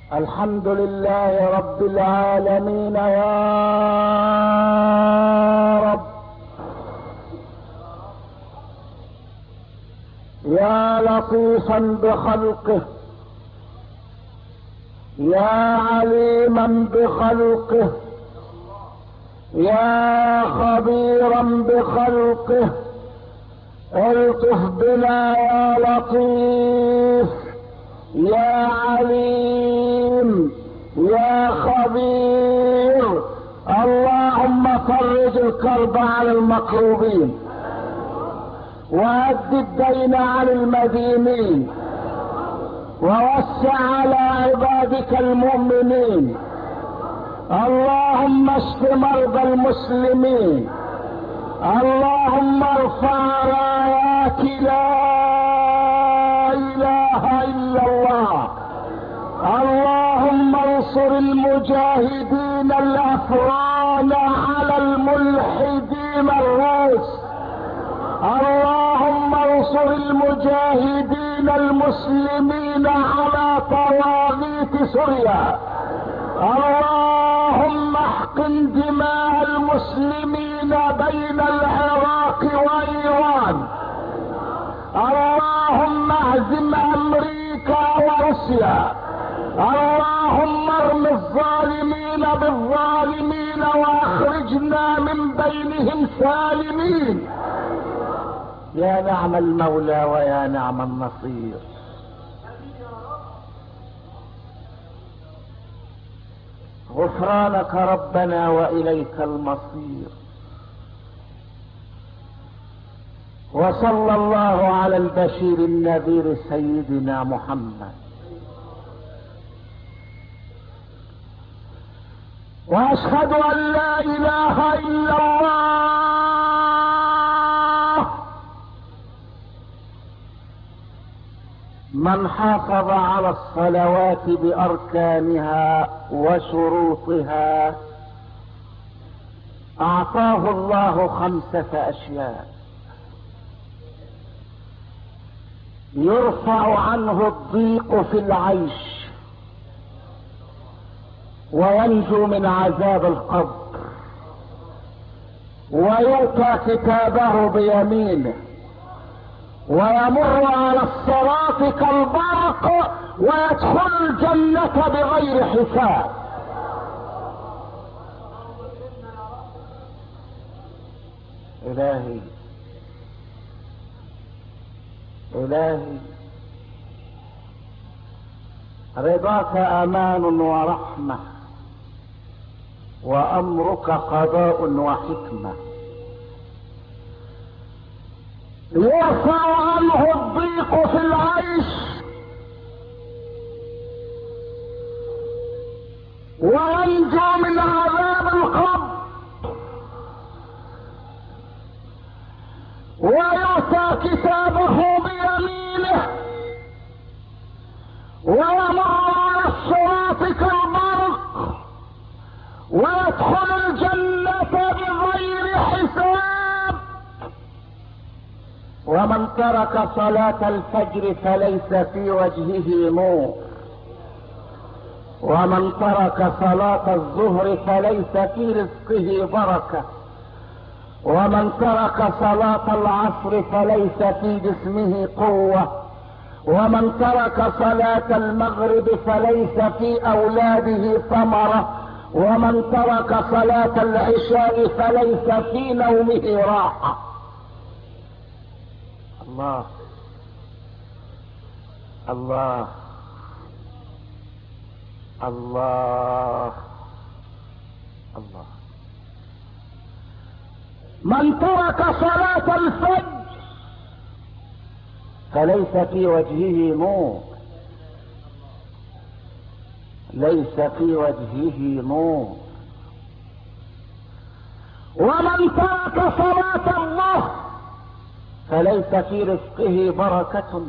الحمد لله رب العالمين يا رب، يا لطيفا بخلقه، يا عليما بخلقه، يا خبيرا بخلقه، الطف بنا يا لطيف يا عليم يا خبير. اللهم فرج الكرب عن المكروبين، وأد الدين عن المدينين، ووسع على عبادك المؤمنين. اللهم اشف مرضى المسلمين، اللهم ارفع رايات لا اله الا الله. اللهم انصر المجاهدين الافغان على الملحدين الروس. اللهم انصر المجاهدين المسلمين على طواغيت سوريا. اللهم احقن دماء المسلمين بين العراق وايران. اللهم اهزم امريكا وروسيا. اللهم ارم الظالمين بالظالمين واخرجنا من بينهم سالمين. يا نعم المولى ويا نعم النصير. غفرانك ربنا وإليك المصير. وصلى الله على البشير النذير سيدنا محمد. واشهد ان لا اله الا الله. من حافظ على الصلوات باركانها وشروطها اعطاه الله 5 اشياء: يرفع عنه الضيق في العيش، وينجو من عذاب القبر، ويؤتى كتابه بيمينه، ويمر على الصراط كالبرق، ويدخل الجنة بغير حساب. إلهي إلهي، رضاك امان ورحمة، وامرك قضاء وحكمة. يرفع عنه الضيق في العيش، وينجو من عذاب القبر، ويؤتى كتابه بيمينه، ويمر على الصراط كالبرق، ويدخل الجنة بغير حساب. ومن ترك صلاة الفجر فليس في وجهه نور، ومن ترك صلاة الظهر فليس في رزقه بركة، ومن ترك صلاة العصر فليس في جسمه قوة، ومن ترك صلاة المغرب فليس في اولاده ثمرة، ومن ترك صلاة العشاء فليس في نومه راحة. الله الله الله الله. من ترك صلاة الفجر فليس في وجهه نور، ليس في وجهه نور. ومن ترك صلاة الظهر فليس في رزقه بركة،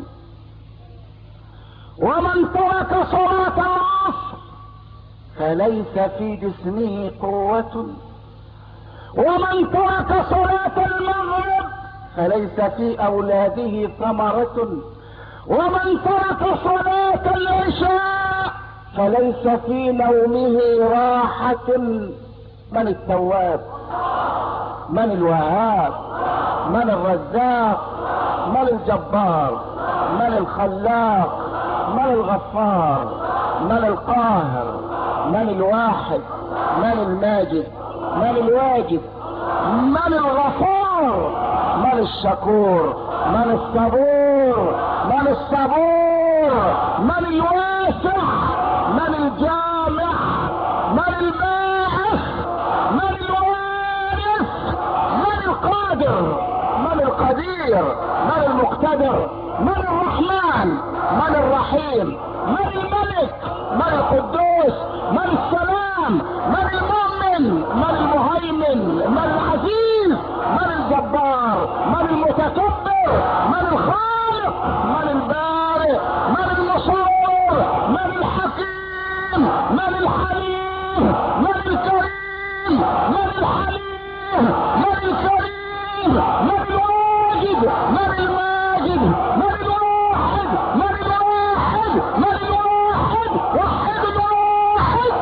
ومن ترك صلاة العصر فليس في جسمه قوة، ومن ترك صلاة المغرب فليس في اولاده ثمرة، ومن ترك صلاة العشاء فليس في نومه راحة. من التواب؟ من الوهاب؟ من الرزاق؟ من الجبار؟ من الخلاق؟ من الغفار؟ من القاهر؟ من الواحد؟ من الماجد؟ من الواجد؟ من الغفور؟ من الشكور؟ من الصبور؟ من الصبور؟ من الواسع؟ من الجامع؟ من الباعث؟ من الوارث؟ من القادر؟ من القدير؟ من المقتدر؟ من الرحمن؟ من الرحيم؟ من الملك؟ من القدوس؟ من السلام؟ من المؤمن؟ من المهيمن؟ من العزيز؟ من الجبار؟ من المتكبر؟ من الخالق؟ من البارئ؟ من المصور؟ من الحكيم؟ من الحليم؟ من الكريم؟ من الحليم؟ من الكريم؟ من الواجد؟ من الماجد؟ من الواحد؟ من الواحد؟ من الواحد؟ وحد الواحد.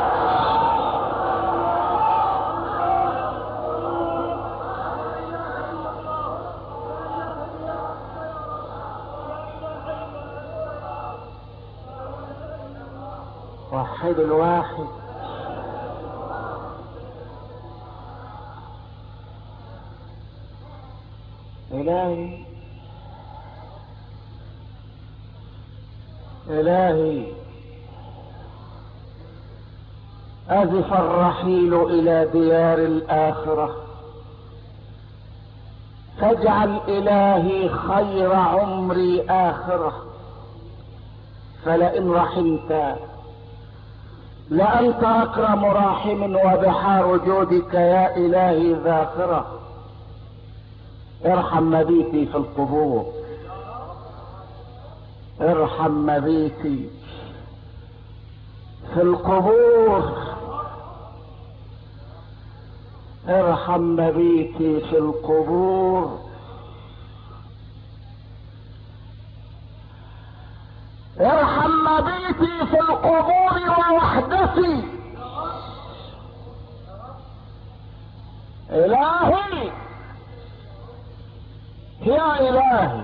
وحد الواحد. إلهي إلهي، أزف الرحيل إلى ديار الآخرة، فاجعل إلهي خير عمري آخرة. فلئن رحمت لأنت أكرم راحم، وبحار جودك يا إلهي ذاخرة. ارحم مبيتي في القبور، ارحم مبيتي في القبور، ارحم مبيتي في القبور. ارحم مبيتي في القبور ووحدتي. إلهي يا إلهي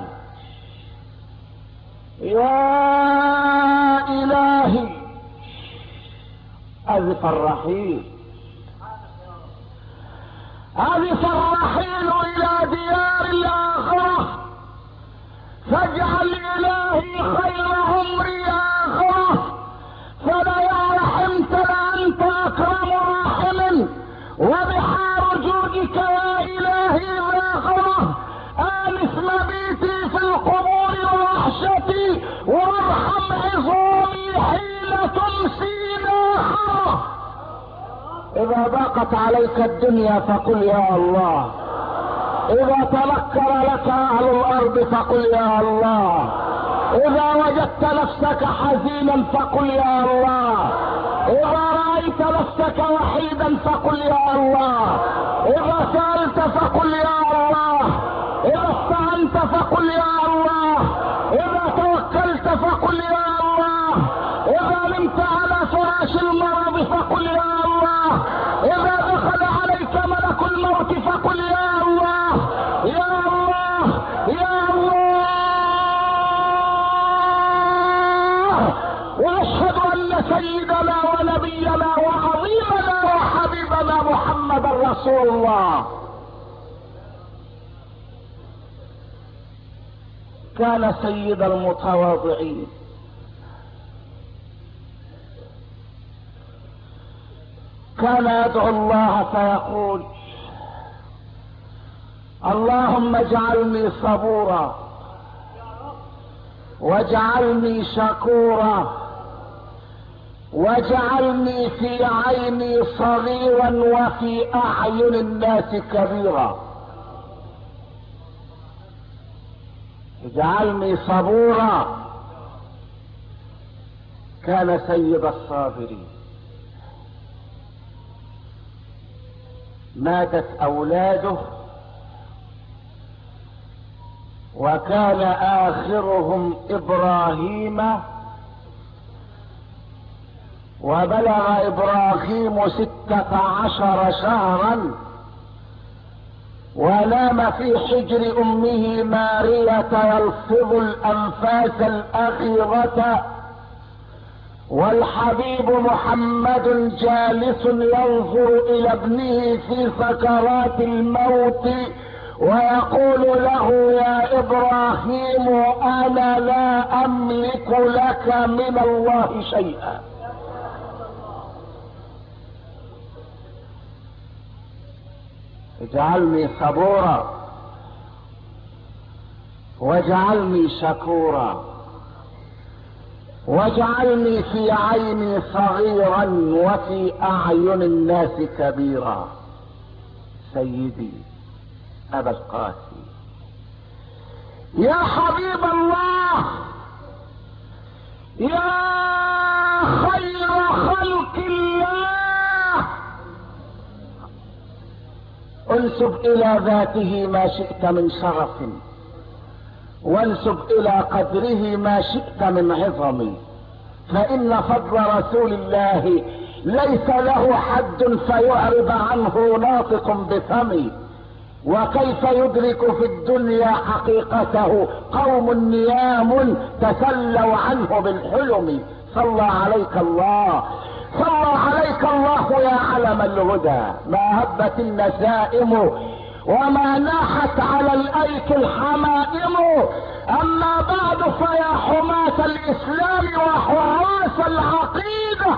يا إلهي، أزف الرحيل، أزف الرحيل إلى ديار الآخرة، فاجعل إلهي خير عمري آخرة. فلئن رحمت لأنت أكرم راحم، وبحار جودك يا إلهي ذاخرة. آنس مبيتي في القبور ووحشتي، وارحم عظامي حين تمسي ناخرة. إذا ضاقت عليك الدنيا فقل يا الله، إذا تنكر لك أهل الأرض فقل يا الله، إذا وجدت نفسك حزينا فقل يا الله، إذا رأيت نفسك وحيدا فقل يا الله، إذا سألت فقل يا الله، إذا استعنت فقل يا الله، إذا توكلت فقل يا الله، إذا نمت على فراش المرض فقل يا الله، إذا دخل عليك ملك الموت فقل يا الله يا الله يا الله. وأشهد أن سيدنا ونبينا وعظيمنا وحبيبنا محمد رسول الله كان سيد المتواضعين، كان يدعو الله فيقول: اللهم اجعلني صبورا، واجعلني شكورا، واجعلني في عيني صغيرا وفي اعين الناس كبيرا. اجعلني صبورا. كان سيد الصابرين. ماتت اولاده وكان اخرهم ابراهيم وبلغ ابراهيم 16 شهرا، ونام في حجر امه مارية يلفظ الانفاس الاخيرة، والحبيب محمد جالس ينظر الى ابنه في سكرات الموت ويقول له: يا ابراهيم انا لا املك لك من الله شيئا. اجعلني صبورا واجعلني شكورا واجعلني في عيني صغيرا وفي اعين الناس كبيرا. سيدي ابا القاسم، يا حبيب الله، يا خير خلق الله، انسب الى ذاته ما شئت من شرف، وانسب الى قدره ما شئت من عظم، فان فضل رسول الله ليس له حد فيعرض عنه ناطق بفمه. وكيف يدرك في الدنيا حقيقته قوم نيام تسلوا عنه بالحلم. صلى عليك الله، صلى عليك الله يا علم الهدى. ما هبت النسائم وما ناحت على الايك الحمائم. اما بعد فيا حماة الاسلام وحراس العقيدة،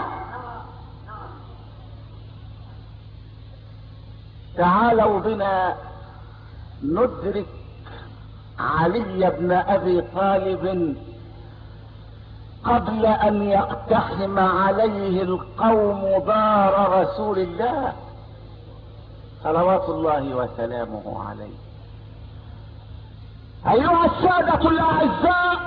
تعالوا بنا ندرك علي بن ابي طالب قبل ان يقتحم عليه القوم دار رسول الله صلوات الله وسلامه عليه. ايها السادة الاعزاء،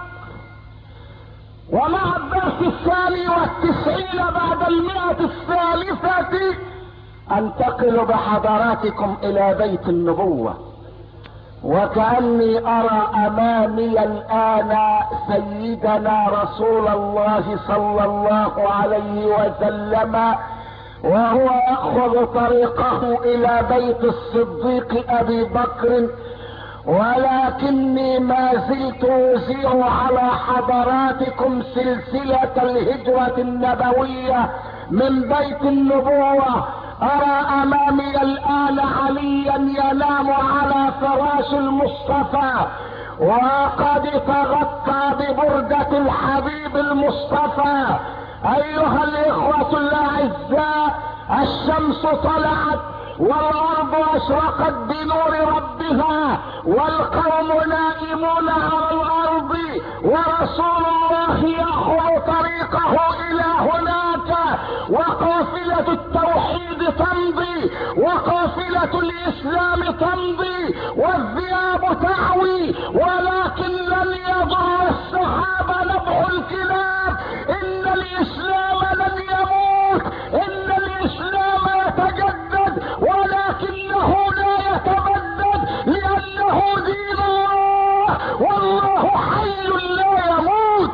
ومع الدرس 92 بعد 100 انتقل بحضراتكم الى بيت النبوة، وكأني ارى امامي الان سيدنا رسول الله صلى الله عليه وسلم وهو يأخذ طريقه الى بيت الصديق ابي بكر، ولكني ما زلت أذيع على حضراتكم سلسلة الهجرة النبوية من بيت النبوة. ارى امامي الان عليا ينام على فراش المصطفى وقد تغطى ببردة الحبيب المصطفى. ايها الاخوة الاعزاء، الشمس طلعت والارض اشرقت بنور ربها والقوم نائمون على الارض، ورسول الله يأخذ طريقه الى هناك، وقافلة التوحيد تمضي وقافلة الاسلام تمضي والذئاب تعوي، ولكن لن يضر السحاب نبح الكلاب. ان الاسلام لن يموت، ان الاسلام يتجدد، ولكنه لا يتبدد لانه دين الله، والله حي لا يموت.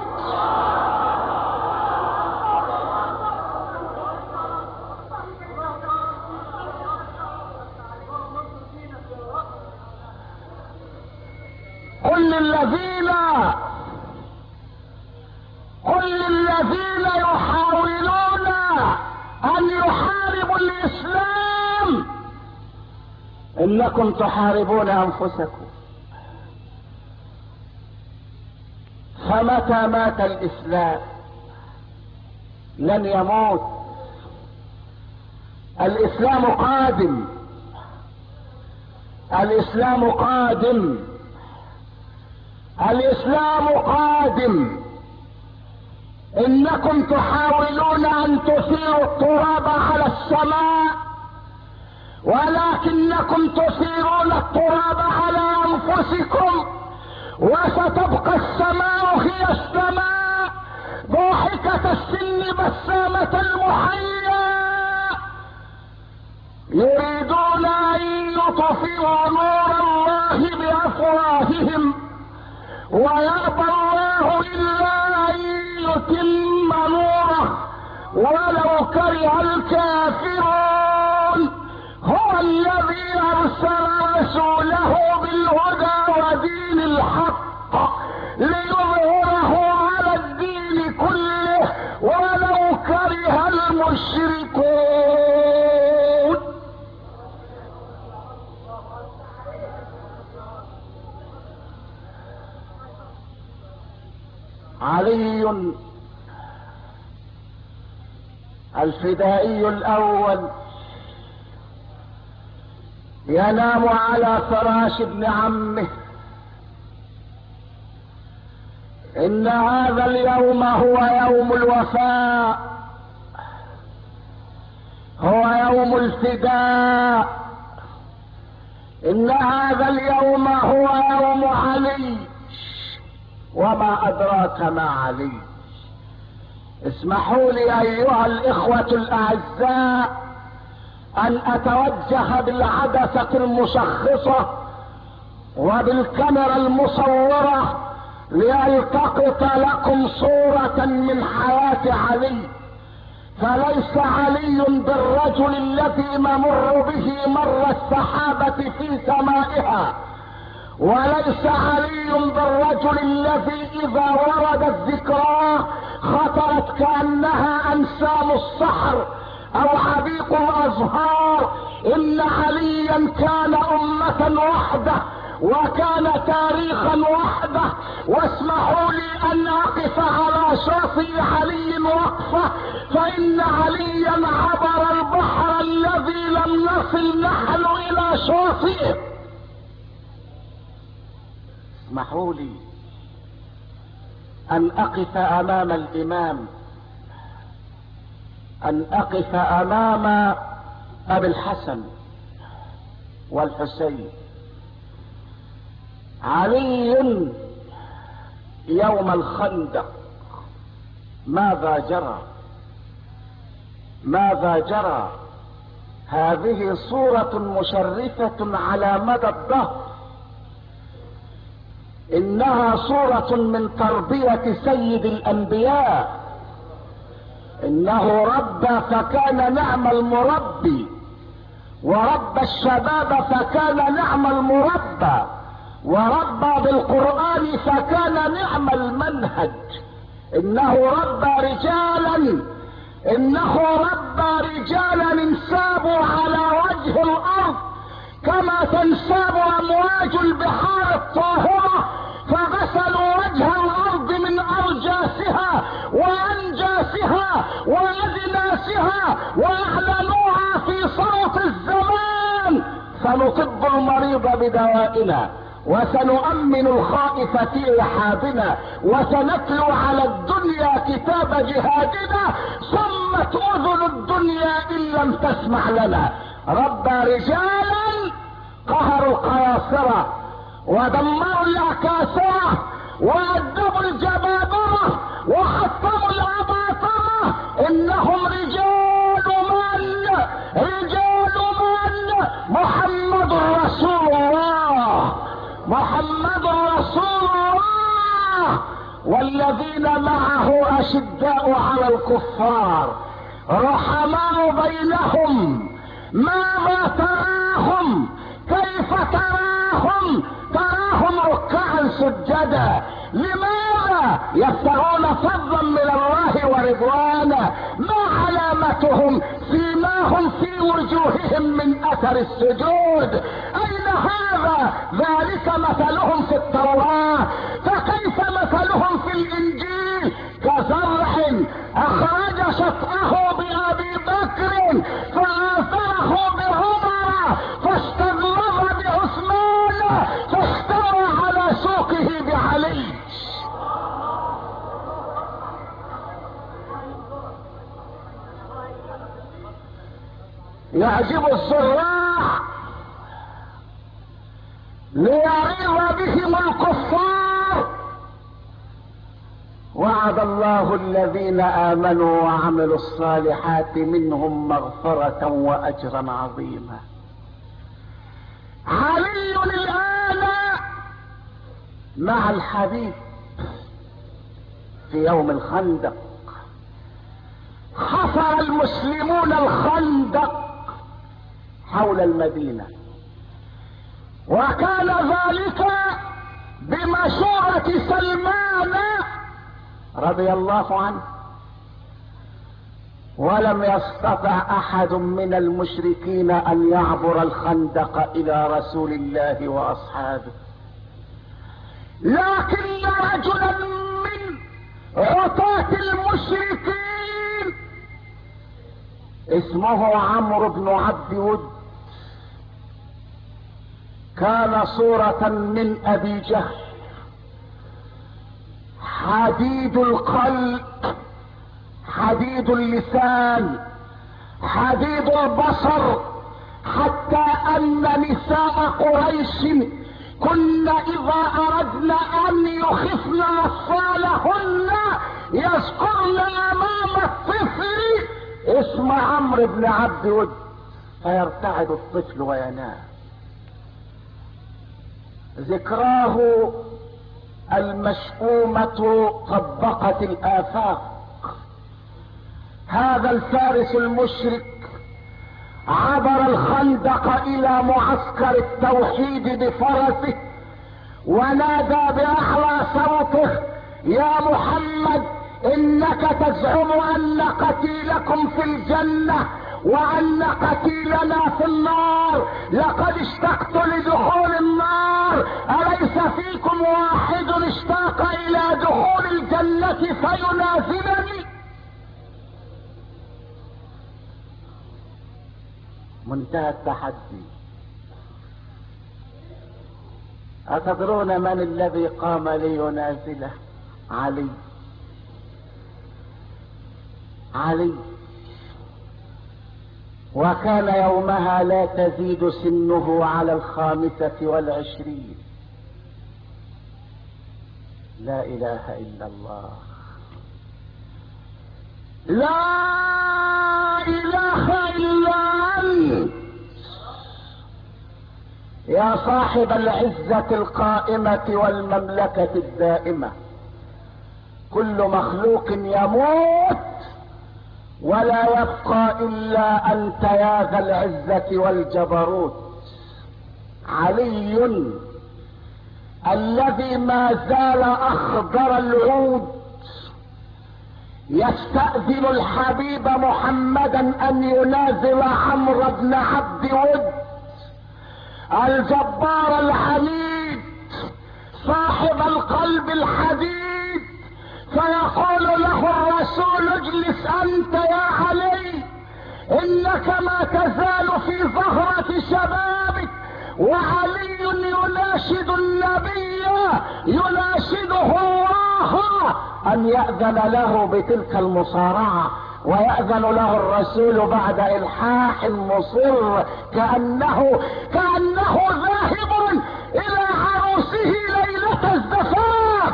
قل للذين يحاولون ان يحاربوا الاسلام انكم تحاربون انفسكم. فمتى مات الاسلام لن يموت. الاسلام قادم، الاسلام قادم، الاسلام قادم. انكم تحاولون ان تثيروا التراب على السماء، ولكنكم تثيرون التراب على انفسكم، وستبقى السماء هي السماء ضاحكة السن بسامة المحيا. يريدون ان يطفئوا نور الله بافواههم ويأبى الله الا ان يتم نوره ولو كره الكافرون. هو الذي أرسل رسوله بالهدى ودين الحق ليظهره على الدين كله ولو كره المشركون. علي الفدائي الأول ينام على فراش ابن عمه. إن هذا اليوم هو يوم الوفاء، هو يوم الفداء. إن هذا اليوم هو يوم علي، وما أدراك ما علي. اسمحوا لي أيها الإخوة الأعزاء أن أتوجه بالعدسة المشخصة وبالكاميرا المصورة لألتقط لكم صورة من حياة علي. فليس علي بالرجل الذي نمر به مر السحابة في سمائها، وليس علي بالرجل الذي إذا وردت ذكراه خطرت كأنها أنسام الصحر أو عبيق الأزهار. إن عليا كان أمة وحده وكان تاريخا وحده. واسمحوا لي أن أقف على شاطئ علي وقفة، فإن عليا عبر البحر الذي لم نصل نحن إلى شاطئه. اسمحوا لي أن أقف أمام الإمام، أن أقف أمام أبي الحسن والحسين. علي يوم الخندق ماذا جرى؟ ماذا جرى؟ هذه صورة مشرفة على مدى الدهر. إنها صورة من تربية سيد الأنبياء. إنه ربى فكان نعم المربي، وربى الشباب فكان نعم المربى، وربى بالقرآن فكان نعم المنهج. إنه ربى رجالا، إنه ربى رجالا انسابوا على وجه الأرض كما تنساب أمواج البحار الطاهرة، فغسلوا وجه الأرض من أرجاسها وأنجاسها وأدناسها وأعلنوها في صوت الزمان. سنطب المريض بدوائنا، وسنؤمن الخائف في رحابنا، وسنتلو على الدنيا كتاب جهادنا. صمت أذن الدنيا إن لم تسمع لنا. ربى رجالا قهروا القياصرة ودمروا الأكاسرة وأدبوا الجبابرة وحطموا الأباطرة. إنهم رجال من؟ رجال من؟ محمد رسول الله، محمد رسول الله. والذين معه أشداء على الكفار رحماء بينهم. ماذا تراهم؟ كيف تراهم؟ تراهم ركعا سجدا. لماذا؟ يبتغون فضلا من الله ورضوانا. ما علامتهم؟ سيماهم في وجوههم من اثر السجود. اين هذا؟ ذلك مثلهم في التوراة، فكيف مثلهم في الانجيل؟ كزرع اخرج شطأه بابي بكر فآثره بعمر فاستغلظ بعثمان فاستوى على سوقه بعلي. يعجب الزراع ليعيظ بهم الكفار. وعد الله الذين آمنوا وعملوا الصالحات منهم مغفرة وأجرا عظيما. علي الآن مع الحبيب في يوم الخندق. حفر المسلمون الخندق حول المدينة، وكان ذلك بمشورة سلمان رضي الله عنه، ولم يستطع احد من المشركين ان يعبر الخندق الى رسول الله واصحابه، لكن رجلا من عتاة المشركين اسمه عمرو بن عبد ود، كان صورة من ابي جهل، حديد القلب، حديد اللسان، حديد البصر، حتى ان نساء قريش كن اذا اردن ان يخفن اطفالهن يذكرن امام الطفل اسم عمرو بن عبد ود، فيرتعد الطفل وينام. ذكراه المشؤومة طبقت الآفاق. هذا الفارس المشرك عبر الخندق إلى معسكر التوحيد بفرسه، ونادى بأعلى صوته: يا محمد، إنك تزعم أن قتيلكم في الجنة وأن قتيلنا في النار، لقد اشتقت لدخول النار، أليس فيكم واحد اشتاق إلى دخول الجنة فينازلني؟ منتهى التحدي. أتدرون من الذي قام لينازله؟ علي. وكان يومها لا تزيد سنه على 25. لا اله الا الله، لا اله الا انت يا صاحب العزة القائمة والمملكة الدائمة. كل مخلوق يموت ولا يبقى الا انت يا ذا العزة والجبروت. علي الذي ما زال اخضر العود يستأذن الحبيب محمدا ان ينازل عمرو بن عبد ود، الجبار العنيد صاحب القلب الحديد، فيقول له الرسول: اجلس انت يا علي، انك ما تزال في ظهرة شبابك. وعلي يناشد النبي، يناشده الله ان يأذن له بتلك المصارعة، ويأذن له الرسول بعد الحاح مصر كأنه ذاهب الى عروسه ليلة الزفاف.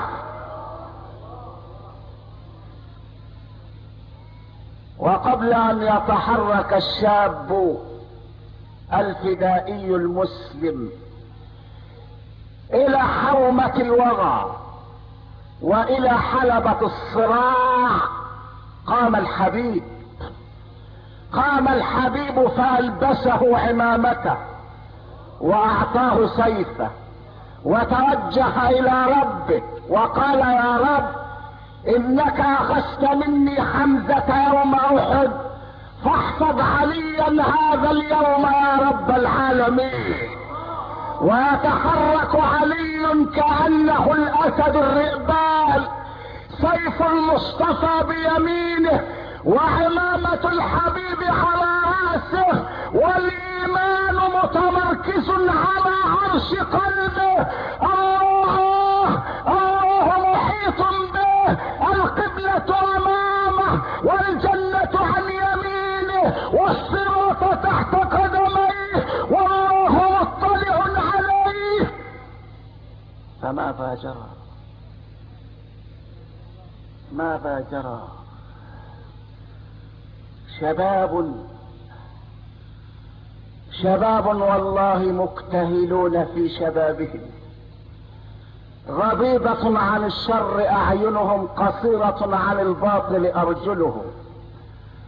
وقبل ان يتحرك الشاب الفدائي المسلم الى حومة الوغى والى حلبة الصراع، قام الحبيب فألبسه عمامته واعطاه سيفه، وتوجه الى ربه وقال: يا رب، انك اخذت مني حمزة يوم احد، فاحفظ عليا هذا اليوم يا رب العالمين. ويتحرك علي كأنه الاسد الرئبال، سيف المصطفى بيمينه وعمامة الحبيب على رأسه، والايمان متمركز على عرش قلبه. الله محيط به، القبلة امامه والجنة عن يمينه والصراط تحت قدميه والله مطلع عليه. فماذا جرى؟ شباب والله مكتهلون في شبابهم، غضيضة عن الشر اعينهم، قصيرة عن الباطل ارجلهم،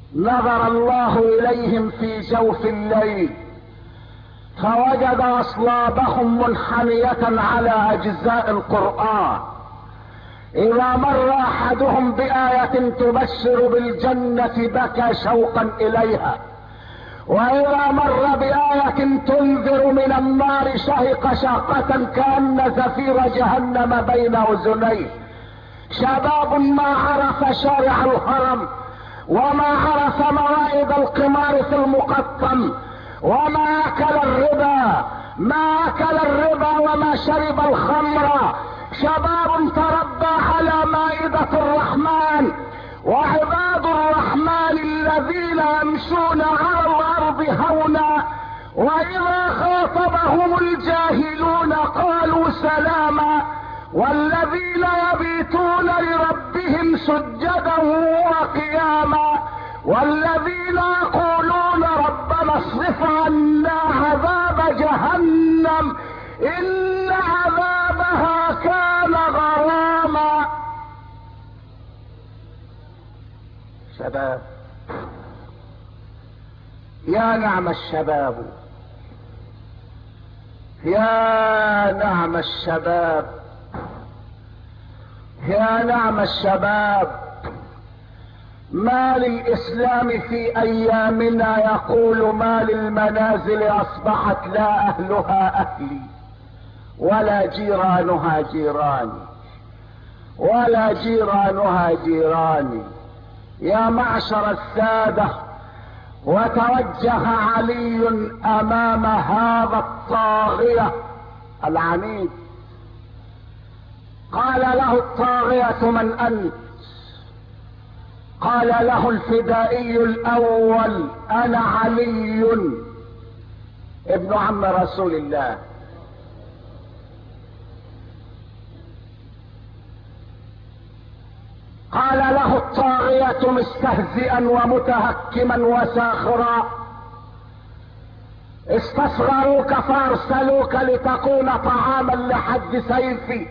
نظر الله اليهم في جوف الليل فوجد اصلابهم منحنية على اجزاء القرآن. اذا مر احدهم بآية تبشر بالجنة بكى شوقا اليها، واذا مر بآية تنذر من النار شهق شهقة كأن زفير جهنم بين اذنيه. شباب ما عرف شارع الهرم، وما عرف موائد القمار في المقطم، وما اكل الربا، وما شرب الخمر. شباب تربى على مائدة الرحمن، وعباد الرحمن الذين يمشون على الارض هونا، واذا خاطبهم الجاهلون قالوا سلاما، والذين يبيتون لربهم سجدا وقياما، والذين يقولون ربنا اصرف عنا عذاب جهنم ان عذابها كان غراما. شباب، يا نعم الشباب، يا نعم الشباب، يا نعم الشباب. ما للاسلام في ايامنا يقول ما للمنازل اصبحت لا اهلها اهلي ولا جيرانها جيراني، ولا جيرانها جيراني. يا معشر السادة، وتوجه علي امام هذا الطاغية العنيد. قال له الطاغية من انت؟ قال له الفدائي الاول انا علي ابن عم رسول الله. قال له الطاغية مستهزئا ومتهكما وساخرا: استصغروك فارسلوك لتكون طعاما لحد سيفي،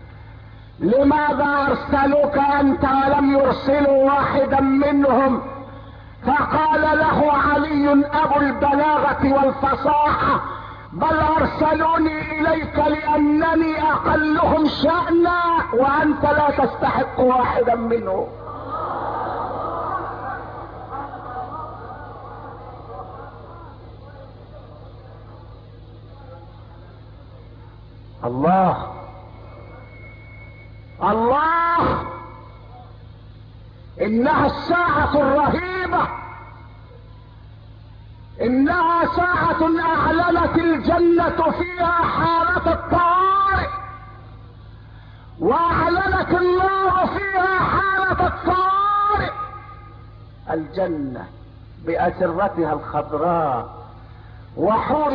لماذا ارسلوك انت ولم يرسلوا واحدا منهم؟ فقال له علي ابو البلاغة والفصاحة: بل ارسلوني اليك لانني اقلهم شأنا وانت لا تستحق واحدا منهم. الله الله، انها الساعة الرهيبة، انها ساعة اعلنت الجنة فيها حالة الطوارئ، واعلنت النار فيها حالة الطوارئ. الجنة بأسرتها الخضراء وحور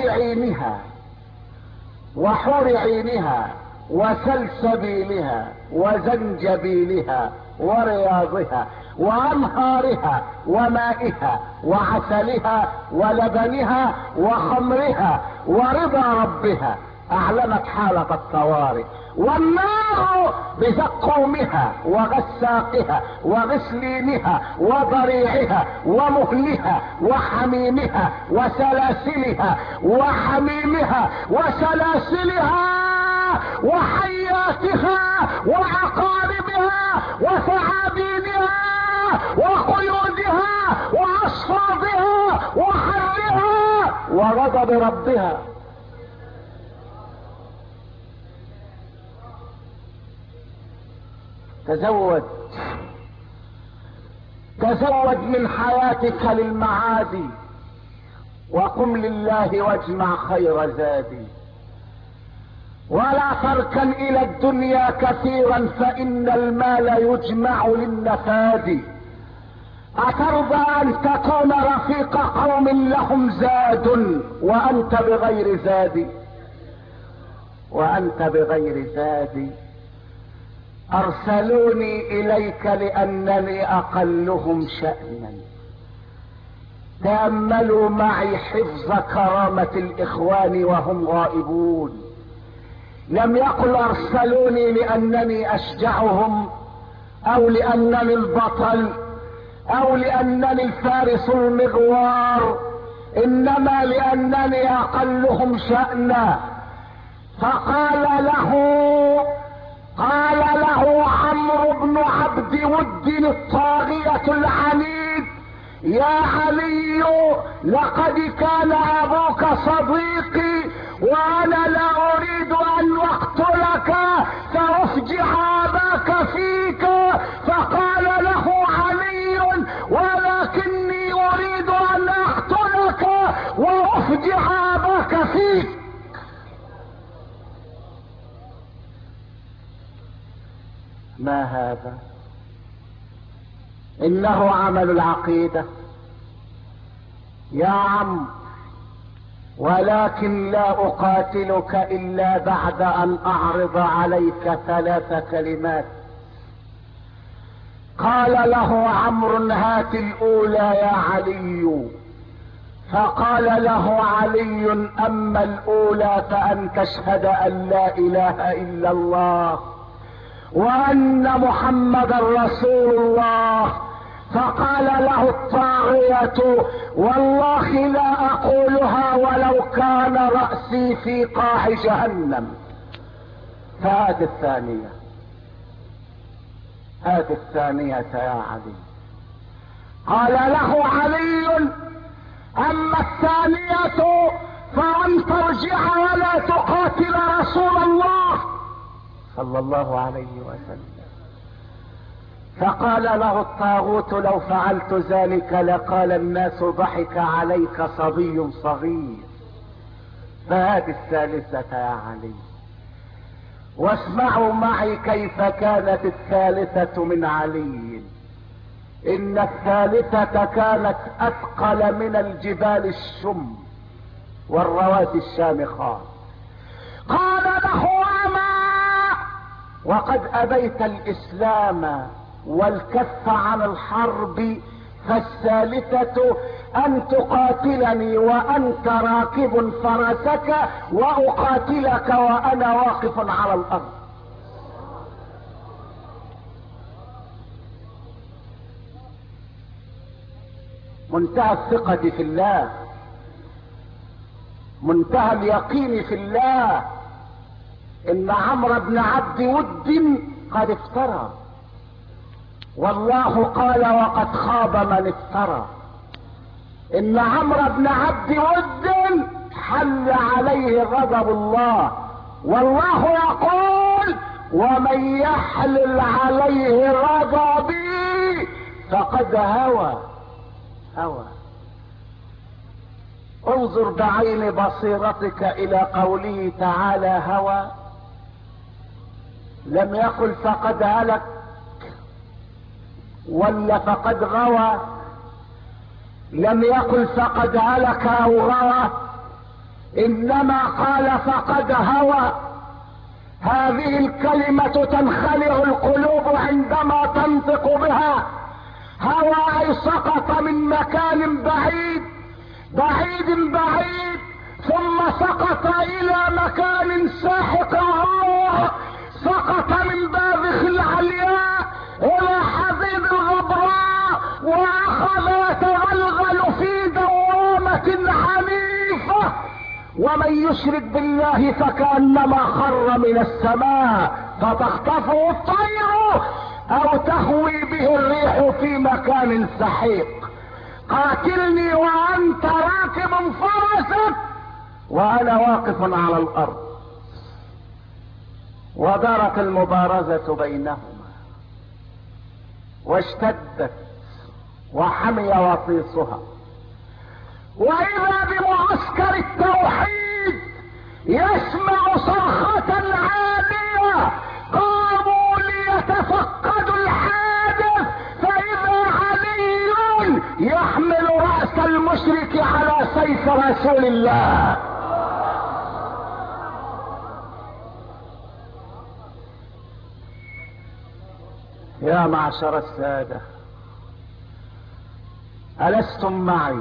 عينها وسلسبيلها وزنجبيلها ورياضها وانهارها ومائها وعسلها ولبنها وخمرها ورضا ربها، اعلنت حالة الطوارئ. والنار بزقومها وغساقها وغسلينها وضريعها ومهلها وحميمها وسلاسلها وحميمها وسلاسلها وحياتها وعقاربها وثعابينها وقيودها واصفادها وحرها وغضب ربها. تزود من حياتك للمعاد، وقم لله واجمع خير زادي، ولا تركن الى الدنيا كثيرا فان المال يجمع للنفاد. اترضى ان تكون رفيق قوم لهم زاد وانت بغير زاد؟ ارسلوني اليك لانني اقلهم شأنا. تأملوا معي حفظ كرامة الاخوان وهم غائبون. لم يقل ارسلوني لانني اشجعهم او لانني البطل، او لانني فارس المغوار، انما لانني اقلهم شأنا. فقال له عمرو بن عبد ود الطاغية العنيد: يا علي، لقد كان ابوك صديقي وانا لا اريد ان اقتلك فافجع اباك فيك. فقال له علي: ولكني اريد ان اقتلك وافجع اباك فيك. ما هذا؟ انه عمل العقيدة يا عم، ولكن لا اقاتلك الا بعد ان اعرض عليك 3 كلمات. قال له عمرو: هات الاولى يا علي. فقال له علي: اما الاولى فان تشهد ان لا اله الا الله وان محمدا رسول الله. فقال له الطاغية: والله لا اقولها ولو كان رأسي في قاع جهنم. فهذه الثانية يا علي. قال له علي: اما الثانية فان ترجع ولا تقاتل رسول الله صلى الله عليه وسلم. فقال له الطاغوت: لو فعلت ذلك لقال الناس ضحك عليك صبي صغير. فهذه الثالثة يا علي. واسمعوا معي كيف كانت الثالثة من علي. ان الثالثة كانت اثقل من الجبال الشم والرواسي الشامخات. قال له: اما وقد ابيت الاسلام والكف عن الحرب، فالثالثة ان تقاتلني وانت راكب فرسك واقاتلك وانا واقف على الارض. منتهى الثقة في الله، منتهى اليقين في الله. ان عمرو بن عبد ود قد افترى، والله قال: وقد خاب من افترى. ان عمرو بن عبد ود حل عليه غضب الله، والله يقول: ومن يحلل عليه غضبي فقد هوى. انظر بعين بصيرتك الى قوله تعالى: هوى. لم يقل فقد هلك ولا فقد غوى، لم يقل فقد هلك او غوى، انما قال فقد هوى. هذه الكلمة تنخلع القلوب عندما تنطق بها. هوى اي سقط من مكان بعيد ثم سقط الى مكان ساحق الروح، سقط من باذخ العلياء الى حضيض الغبراء، واخذ يتغلغل في دوامة عنيفة. ومن يشرك بالله فكأنما خر من السماء فتخطفه الطير او تهوي به الريح في مكان سحيق. قاتلني وانت راكب فرسك وانا واقف على الارض. ودارت المبارزة بينهما واشتدت وحمي وطيسها، واذا بمعسكر التوحيد يسمع صرخة عالية. قاموا ليتفقدوا الحادث، فاذا علي يحمل رأس المشرك على سيف رسول الله. يا معشر السادة، ألستم معي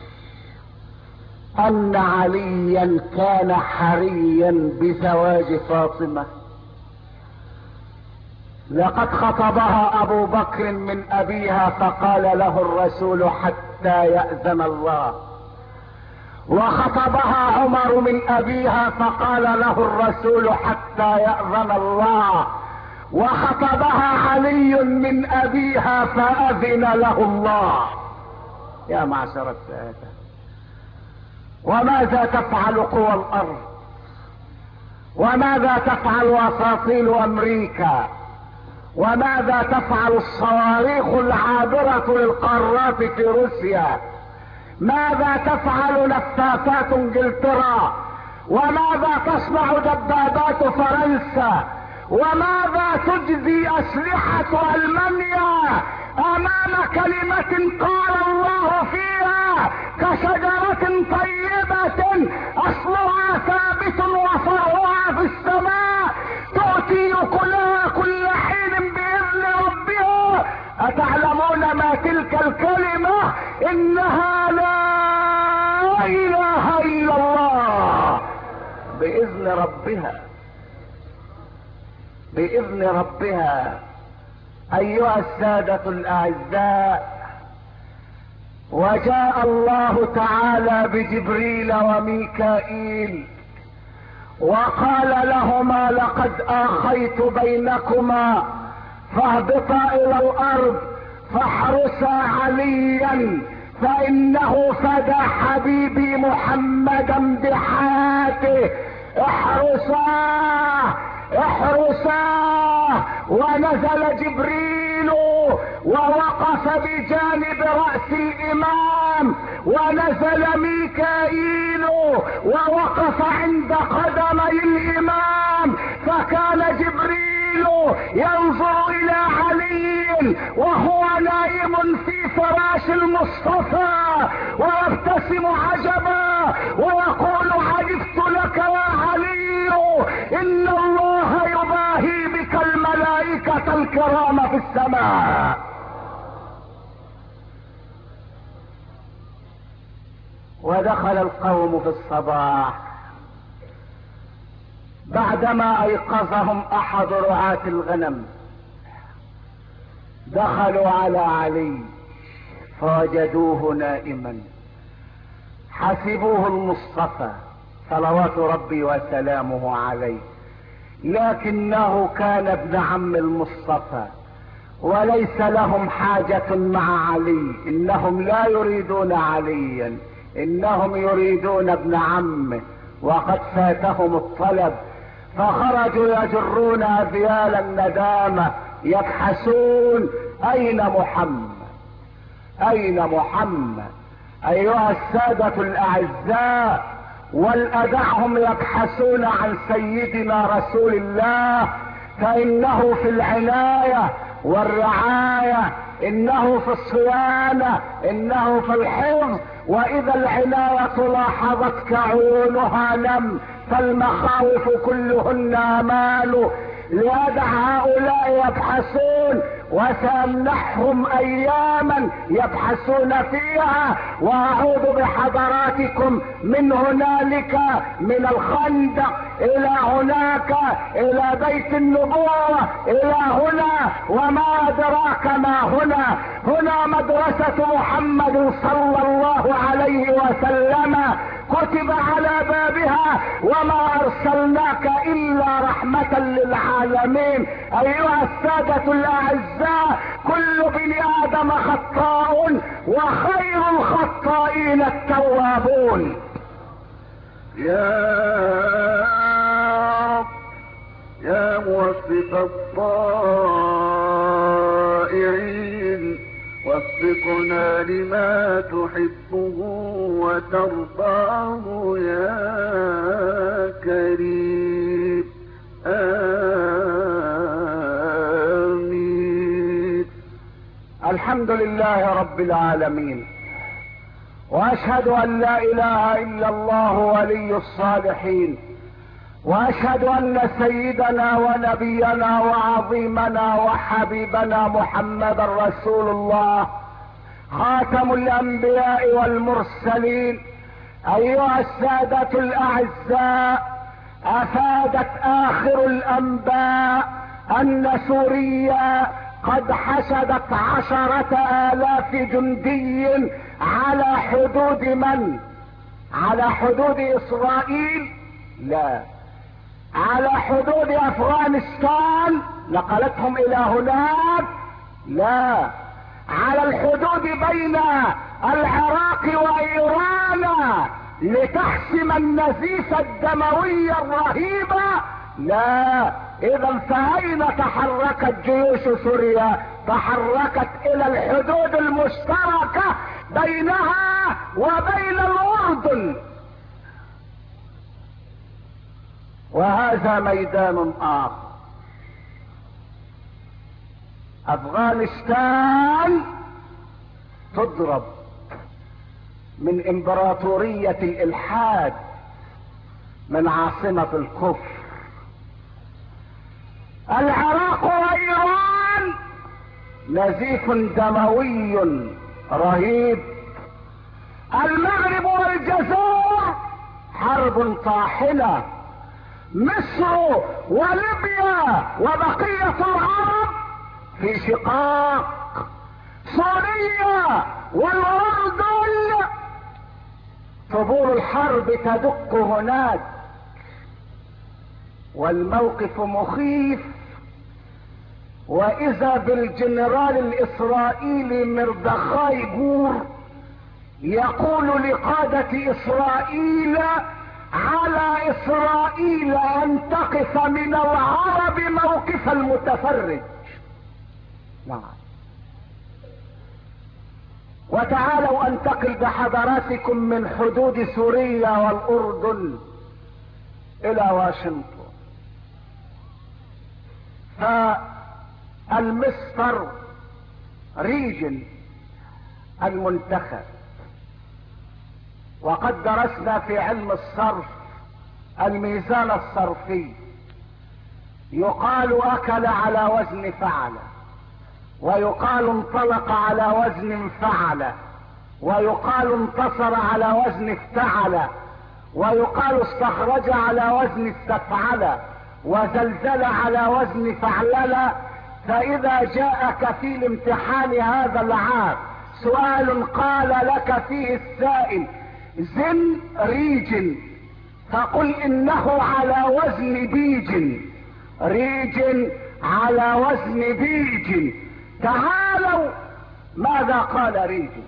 أن عليا كان حريا بزواج فاطمة؟ لقد خطبها ابو بكر من ابيها فقال له الرسول حتى يأذن الله، وخطبها عمر من ابيها فقال له الرسول حتى يأذن الله، وخطبها علي من ابيها فاذن له الله. يا معشر السادة، وماذا تفعل قوى الارض؟ وماذا تفعل اساطيل امريكا؟ وماذا تفعل الصواريخ العابرة للقارات في روسيا؟ ماذا تفعل نفاثات انجلترا؟ وماذا تصنع دبابات فرنسا؟ وماذا تجزي اسلحة المانيا امام كلمة قال الله فيها كشجرة طيبة اصلها ثابت وفرعها في السماء تؤتي كلها كل حين باذن ربها؟ اتعلمون ما تلك الكلمة؟ انها لا اله الا الله باذن ربها، باذن ربها. ايها السادة الاعزاء، وجاء الله تعالى بجبريل وميكائيل وقال لهما لقد اخيت بينكما فاهبطا الى الارض فاحرسا عليا فانه فدى حبيبي محمدا بحياته. احرساه احرساه. ونزل جبريل ووقف بجانب رأس الامام، ونزل ميكائيل ووقف عند قدمي الامام، فكان جبريل ينظر الى علي وهو نائم في فراش المصطفى ويبتسم عجبا ويقول عجبت لك يا علي، ان الله يباهي بك الملائكة الكرام في السماء. ودخل القوم في الصباح بعدما ايقظهم احد رعاة الغنم، دخلوا على علي فوجدوه نائما، حسبوه المصطفى صلوات ربي وسلامه عليه، لكنه كان ابن عم المصطفى وليس لهم حاجة مع علي. انهم لا يريدون عليا، انهم يريدون ابن عمه، وقد فاتهم الطلب. فخرجوا يجرون اذيال الندامة يبحثون اين محمد، اين محمد. ايها السادة الاعزاء، ولأدعهم يبحثون عن سيدنا رسول الله، فانه في العناية والرعاية، انه في الصيانة، انه في الحفظ. واذا العناية لاحظتك عيونها نم، فالمخاوف كلهن امان. ليدع هؤلاء يبحثون، وسامنحهم اياما يبحثون فيها، واعود بحضراتكم من هنالك، من الخندق الى هناك، الى بيت النبوة، الى هنا، وما ادراك ما هنا. هنا مدرسة محمد صلى الله عليه وسلم، كتب على بابها وما ارسلناك الا رحمة للعالمين. ايها السادة الاعزاء، كل بني ادم خطاء وخير الخطائين التوابون. يا رب يا موفق الطائعين، وفقنا لما تحبه وترضاه يا كريم. آمين. الحمد لله رب العالمين، واشهد ان لا اله الا الله ولي الصالحين، واشهد ان سيدنا ونبينا وعظيمنا وحبيبنا محمد رسول الله خاتم الانبياء والمرسلين. ايها السادة الاعزاء، افادت اخر الانباء ان سوريا قد حشدت 10,000 جندي على حدود من؟ على حدود اسرائيل؟ لا، على حدود افغانستان نقلتهم الى هناك؟ لا، على الحدود بين العراق وايران لتحسم النزيف الدموي الرهيب؟ لا. اذا فاين تحركت جيوش سوريا؟ تحركت الى الحدود المشتركة بينها وبين الاردن، وهذا ميدان اخر. افغانستان تضرب من امبراطورية الالحاد، من عاصمة الكفر. العراق وايران نزيف دموي رهيب. المغرب والجزائر حرب طاحنة. مصر وليبيا وبقية العرب في شقاق. سوريا والاردن طبول الحرب تدق هناك، والموقف مخيف. واذا بالجنرال الاسرائيلي مردخاي جور يقول لقادة اسرائيل: على اسرائيل ان تقف من العرب موقف المتفرج. نعم. وتعالوا انتقل بحضراتكم من حدود سوريا والاردن الى واشنطن. فالمستر ريجن المنتخب، وقد درسنا في علم الصرف الميزان الصرفي، يقال اكل على وزن فعل، ويقال انطلق على وزن فعل، ويقال انتصر على وزن افتعل، ويقال استخرج على وزن استفعل، وزلزل على وزن فعلل. فاذا جاءك في الامتحان هذا العام سؤال قال لك فيه السائل زن ريجن، فقل انه على وزن بيجن. ريجن على وزن بيجن. تعالوا ماذا قال ريجن.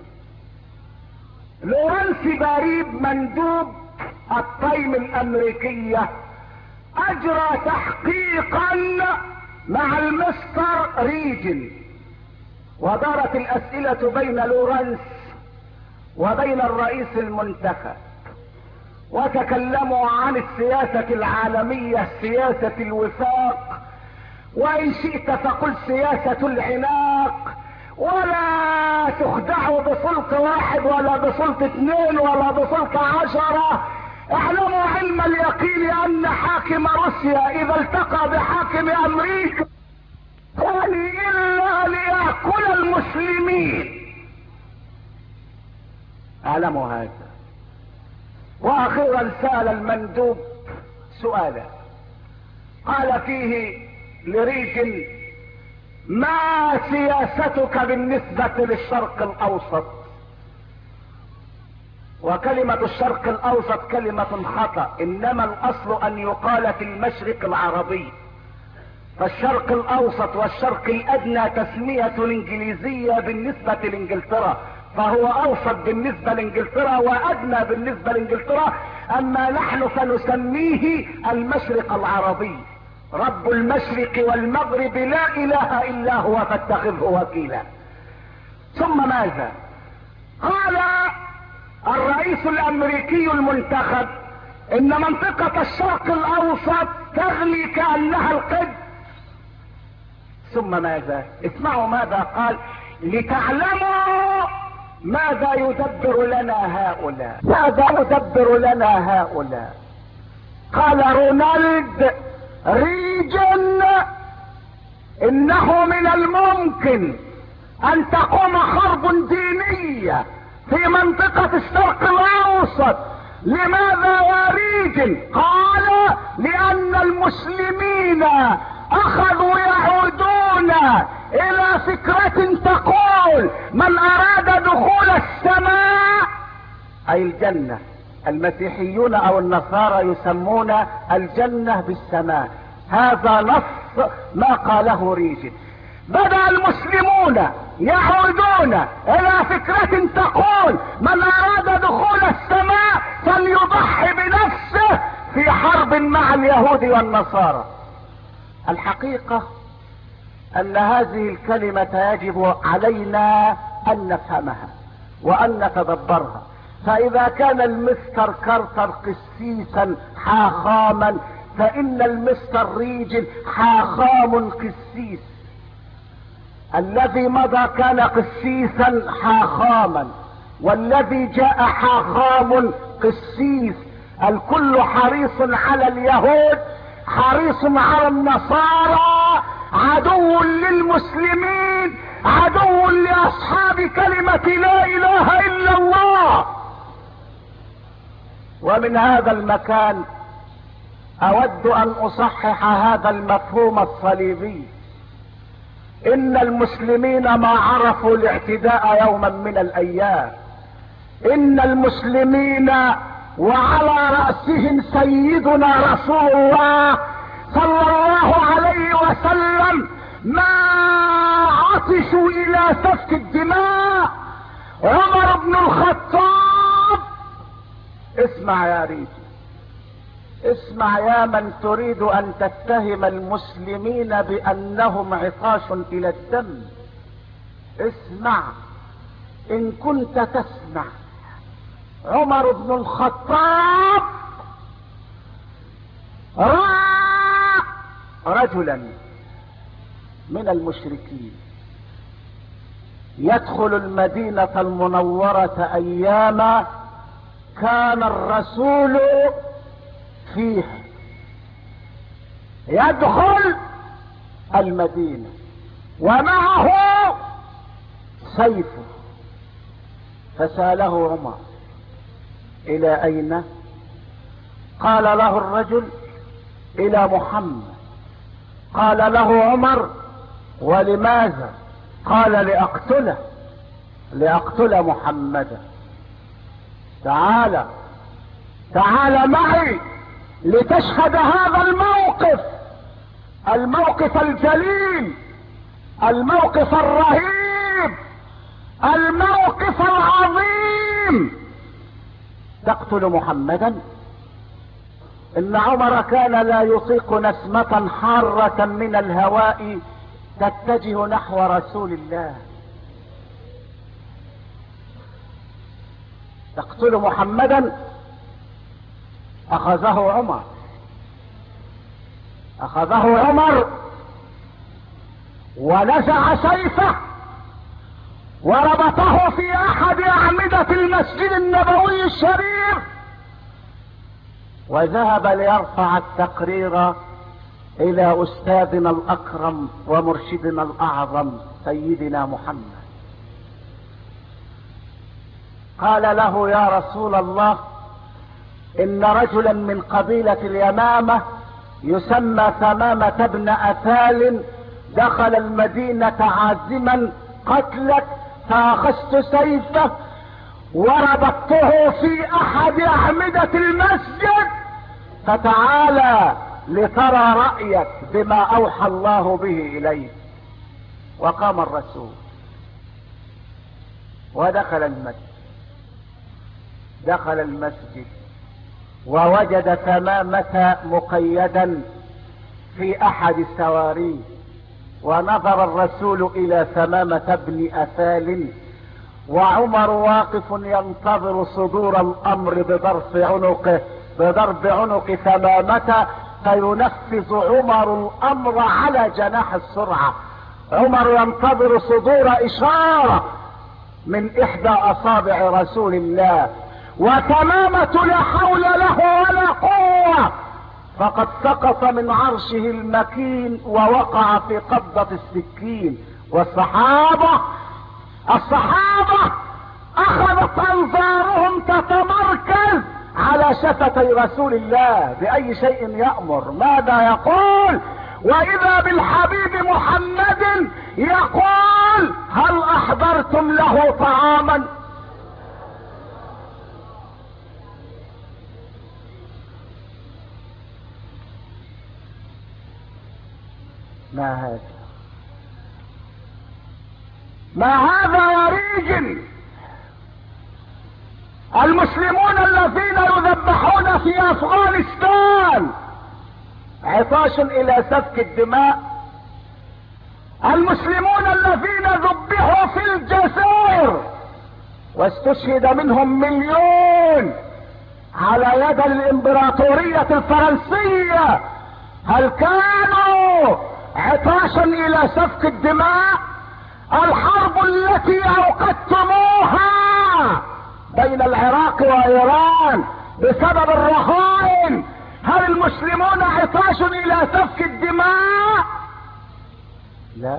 لورنس باريب مندوب الطيم الامريكية اجرى تحقيقا مع المستر ريجن، ودارت الاسئلة بين لورنس وبين الرئيس المنتخب، وتكلموا عن السياسة العالمية، سياسة الوفاق، وان شئت فقل سياسة العناق، ولا تخدعوا بسلطة 1 ولا بسلطة 2 ولا بسلطة 10. اعلموا علم اليقين ان حاكم روسيا اذا التقى بحاكم امريكا قال الا ليأكل المسلمين. اعلموا هذا. واخيرا سأل المندوب سؤالا قال فيه لريجن: ما سياستك بالنسبة للشرق الاوسط؟ وكلمة الشرق الاوسط كلمة خطأ، انما الاصل ان يقال في المشرق العربي، فالشرق الاوسط والشرق الادنى تسمية انجليزية بالنسبة لانجلترا، فهو اوسط بالنسبة لانجلترا وادنى بالنسبة لانجلترا، اما نحن فنسميه المشرق العربي. رب المشرق والمغرب لا اله الا هو فاتخذه وكيلا. ثم ماذا قال الرئيس الامريكي المنتخب؟ ان منطقة الشرق الاوسط تغلي كأنها القدس. ثم ماذا؟ اسمعوا ماذا قال لتعلموا ماذا يدبر لنا هؤلاء. ماذا يدبر لنا هؤلاء؟ قال رونالد ريجن: انه من الممكن ان تقوم حرب دينية في منطقة الشرق الاوسط. لماذا يا ريجن؟ قال: لان المسلمين اخذوا يعودون الى فكرة تقول من اراد دخول السماء اي الجنة. المسيحيون او النصارى يسمون الجنة بالسماء. هذا نص ما قاله ريجل. بدأ المسلمون يعودون الى فكرة تقول من اراد دخول السماء فليضحي بنفسه في حرب مع اليهود والنصارى. الحقيقة ان هذه الكلمة يجب علينا ان نفهمها وان نتدبرها. فاذا كان المستر كارتر قسيسا حاخاما فان المستر ريجل حاخام قسيس. الذي مضى كان قسيسا حاخاما والذي جاء حاخام قسيس. الكل حريص على اليهود، حريص على النصارى، عدو للمسلمين، عدو لاصحاب كلمة لا اله الا الله. ومن هذا المكان اود ان اصحح هذا المفهوم الصليبي. ان المسلمين ما عرفوا الاعتداء يوما من الايام. ان المسلمين وعلى رأسهم سيدنا رسول الله صلى الله عليه وسلم ما عطشوا الى سفك الدماء. عمر بن الخطاب، اسمع يا ريت، اسمع يا من تريد ان تتهم المسلمين بانهم عطاش الى الدم. اسمع ان كنت تسمع. عمر بن الخطاب رأى رجلا من المشركين يدخل المدينة المنورة ايام كان الرسول فيه. يدخل المدينة ومعه سيفه. فسأله عمر الى اين؟ قال له الرجل الى محمد. قال له عمر ولماذا؟ قال لأقتل محمدا. تعال معي لتشهد هذا الموقف الجليل، الموقف الرهيب، الموقف العظيم. تقتل محمدا؟ ان عمر كان لا يطيق نسمة حارة من الهواء تتجه نحو رسول الله. تقتل محمدا؟ اخذه عمر ونزع سيفه وربطه في احد اعمدة المسجد النبوي الشريف وذهب ليرفع التقرير الى استاذنا الاكرم ومرشدنا الاعظم سيدنا محمد. قال له يا رسول الله ان رجلا من قبيلة اليمامة يسمى ثمامة بن اثال دخل المدينة عازما قتلك، فاخذت سيفه وربطته في احد اعمدة المسجد، فتعالى لترى رأيك بما اوحى الله به اليك. وقام الرسول ودخل المسجد ووجد ثمامة مقيدا في احد السواري. ونظر الرسول الى ثمامة بن اثال وعمر واقف ينتظر صدور الامر بضرب عنق ثمامة فينفذ عمر الامر على جناح السرعة. عمر ينتظر صدور اشارة من احدى اصابع رسول الله، وثمامة لا حول له ولا قوة فقد سقط من عرشه المكين ووقع في قبضة السكين. والصحابة اخذت انظارهم تتمركز على شفتي رسول الله. بأي شيء يأمر؟ ماذا يقول؟ واذا بالحبيب محمد يقول هل احضرتم له طعاما؟ ما هذا؟ ما هذا يا ريجن؟ المسلمون الذين يذبحون في افغانستان عطاش الى سفك الدماء، المسلمون الذين ذبحوا في الجزائر واستشهد منهم 1,000,000 على يد الامبراطورية الفرنسية، هل كانوا عطاشا الى سفك الدماء؟ الحرب التي اوقدتموها بين العراق وايران بسبب الرهائن، هل المسلمون عطاش الى سفك الدماء؟ لا.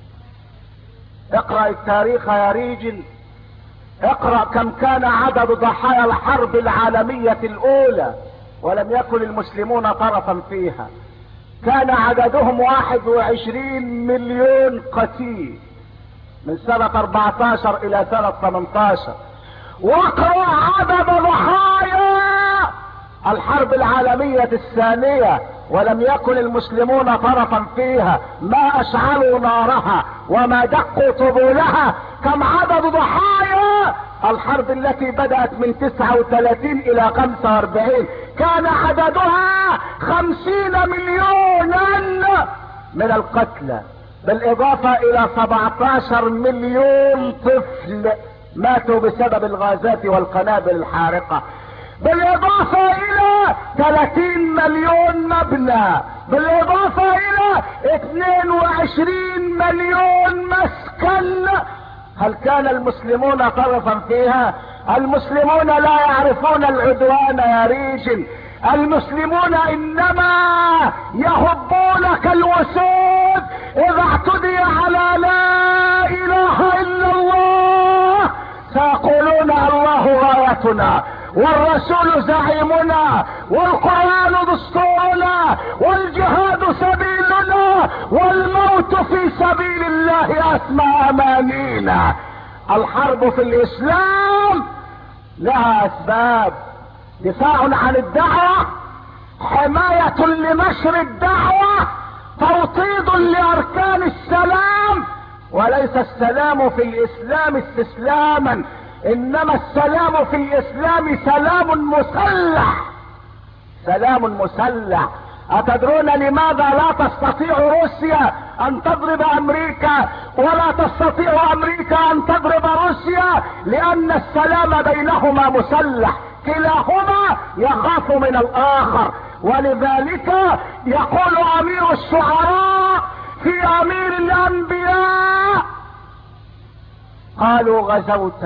اقرأ التاريخ يا ريجل، اقرأ كم كان عدد ضحايا الحرب العالمية الاولى ولم يكن المسلمون طرفا فيها، كان عددهم 21 مليون قتيل من سنة 14 الى سنة 18. واقرأ عدد ضحايا الحرب العالمية الثانية ولم يكن المسلمون طرفا فيها، ما اشعلوا نارها وما دقوا طبولها. كم عدد ضحايا الحرب التي بدأت من 39 الى 45؟ كان عددها 50 مليونا من القتلى، بالاضافة الى 17 مليون طفل ماتوا بسبب الغازات والقنابل الحارقة، بالاضافة الى 30 مليون مبنى، بالاضافة الى 22 مليون مسكن. هل كان المسلمون طرفا فيها؟ المسلمون لا يعرفون العدوان يا ريجل، المسلمون انما يهبون كالوسود اذا اعتدي على لا اله الا الله سيقولون الله غايتنا والرسول زعيمنا والقرآن دستورنا والجهاد سبيلنا والموت في سبيل الله اسمى امانينا. الحرب في الاسلام لها اسباب: دفاع عن الدعوة، حماية لنشر الدعوة، توطيد لاركان السلام. وليس السلام في الاسلام استسلاما، انما السلام في الاسلام سلام مسلح، سلام مسلح. اتدرون لماذا لا تستطيع روسيا ان تضرب امريكا ولا تستطيع امريكا ان تضرب روسيا؟ لان السلام بينهما مسلح، كلاهما يخاف من الاخر. ولذلك يقول امير الشعراء في امير الانبياء: قالوا غزوت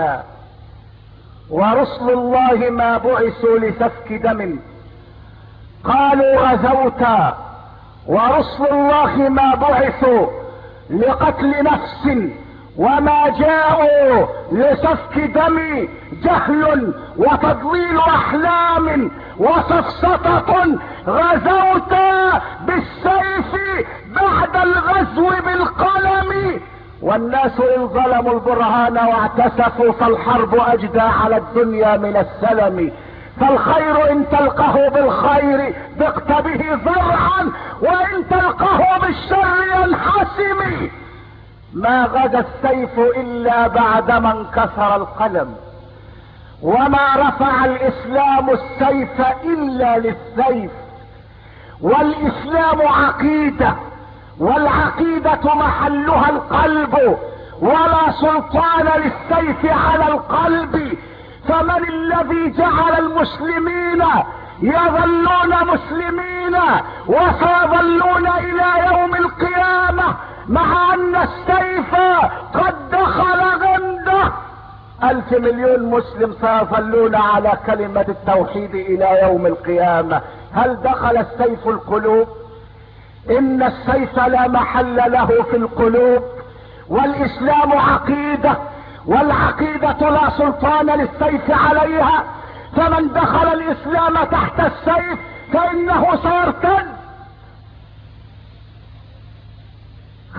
ورسل الله ما بعثوا لسفك دم، قالوا غزوت ورسل الله ما بعثوا لقتل نفس وما جاءوا لسفك دم، جهل وتضليل احلام وسفسطة. غزوت بالسيف بعد الغزو بالقلم، والناس ان ظلموا البرهان واعتسفوا فالحرب اجدى على الدنيا من السلم. فالخير ان تلقه بالخير ضقت به ذرعا، وان تلقه بالشر ينحسم. ما غدا السيف الا بعدما انكسر القلم، وما رفع الاسلام السيف الا للسيف. والاسلام عقيدة، والعقيدة محلها القلب، ولا سلطان للسيف على القلب. فمن الذي جعل المسلمين يظلون مسلمين وسيظلون الى يوم القيامة مع ان السيف قد دخل غمده؟ 1,000 مليون مسلم سيظلون على كلمة التوحيد الى يوم القيامة. هل دخل السيف القلوب؟ ان السيف لا محل له في القلوب، والاسلام عقيدة، والعقيدة لا سلطان للسيف عليها. فمن دخل الاسلام تحت السيف فانه سيرتد.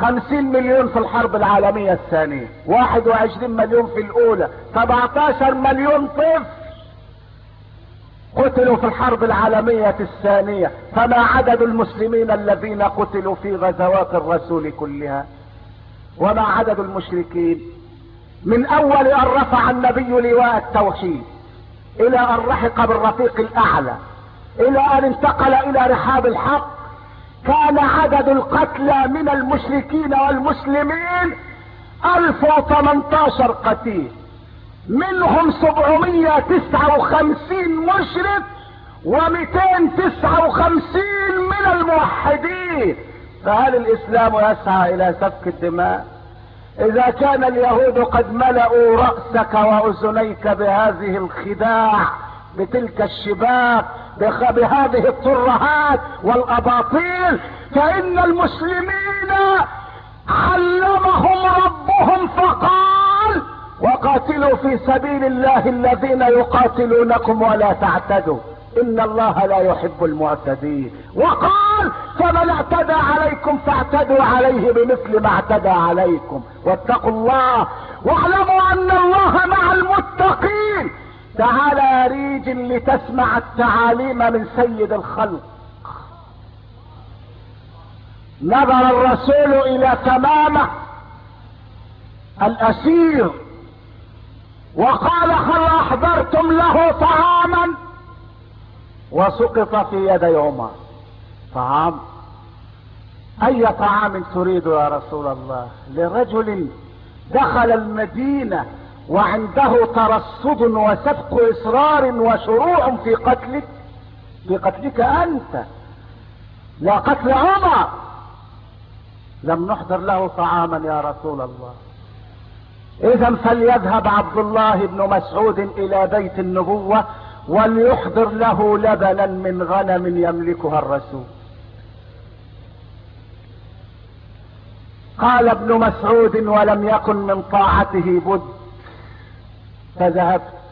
50 مليون في الحرب العالمية الثانية، 21 مليون في الاولى، 17 مليون طفل قتلوا في الحرب العالمية الثانية. فما عدد المسلمين الذين قتلوا في غزوات الرسول كلها؟ وما عدد المشركين؟ من اول ان رفع النبي لواء التوحيد الى ان رحق بالرفيق الاعلى الى ان انتقل الى رحاب الحق، كان عدد القتلى من المشركين والمسلمين 1018 قتيل، منهم 759 مشرك و259 من الموحدين. فهل الاسلام يسعى الى سفك الدماء؟ اذا كان اليهود قد ملأوا رأسك واذنيك بهذه الخداع، بتلك الشباك، بهذه الترهات والاباطيل، فان المسلمين علمهم ربهم فقال: وقاتلوا في سبيل الله الذين يقاتلونكم ولا تعتدوا ان الله لا يحب المعتدين. وقال: فمن اعتدى عليكم فاعتدوا عليه بمثل ما اعتدى عليكم واتقوا الله واعلموا ان الله مع المتقين. تعال يا ريج لتسمع التعاليم من سيد الخلق. نظر الرسول الى تمامه الاسير وقال: هل احضرتم له طعاما؟ وسقط في يدي عمر: طعام؟ اي طعام تريد يا رسول الله؟ لرجل دخل المدينة وعنده ترصد وسبق اصرار وشروع في قتلك، في قتلك انت، لا قتل عمر. لم نحضر له طعاما يا رسول الله. اذا فليذهب عبد الله بن مسعود الى بيت النبوة وليحضر له لبنا من غنم يملكها الرسول. قال ابن مسعود: ولم يكن من طاعته بد، فذهبت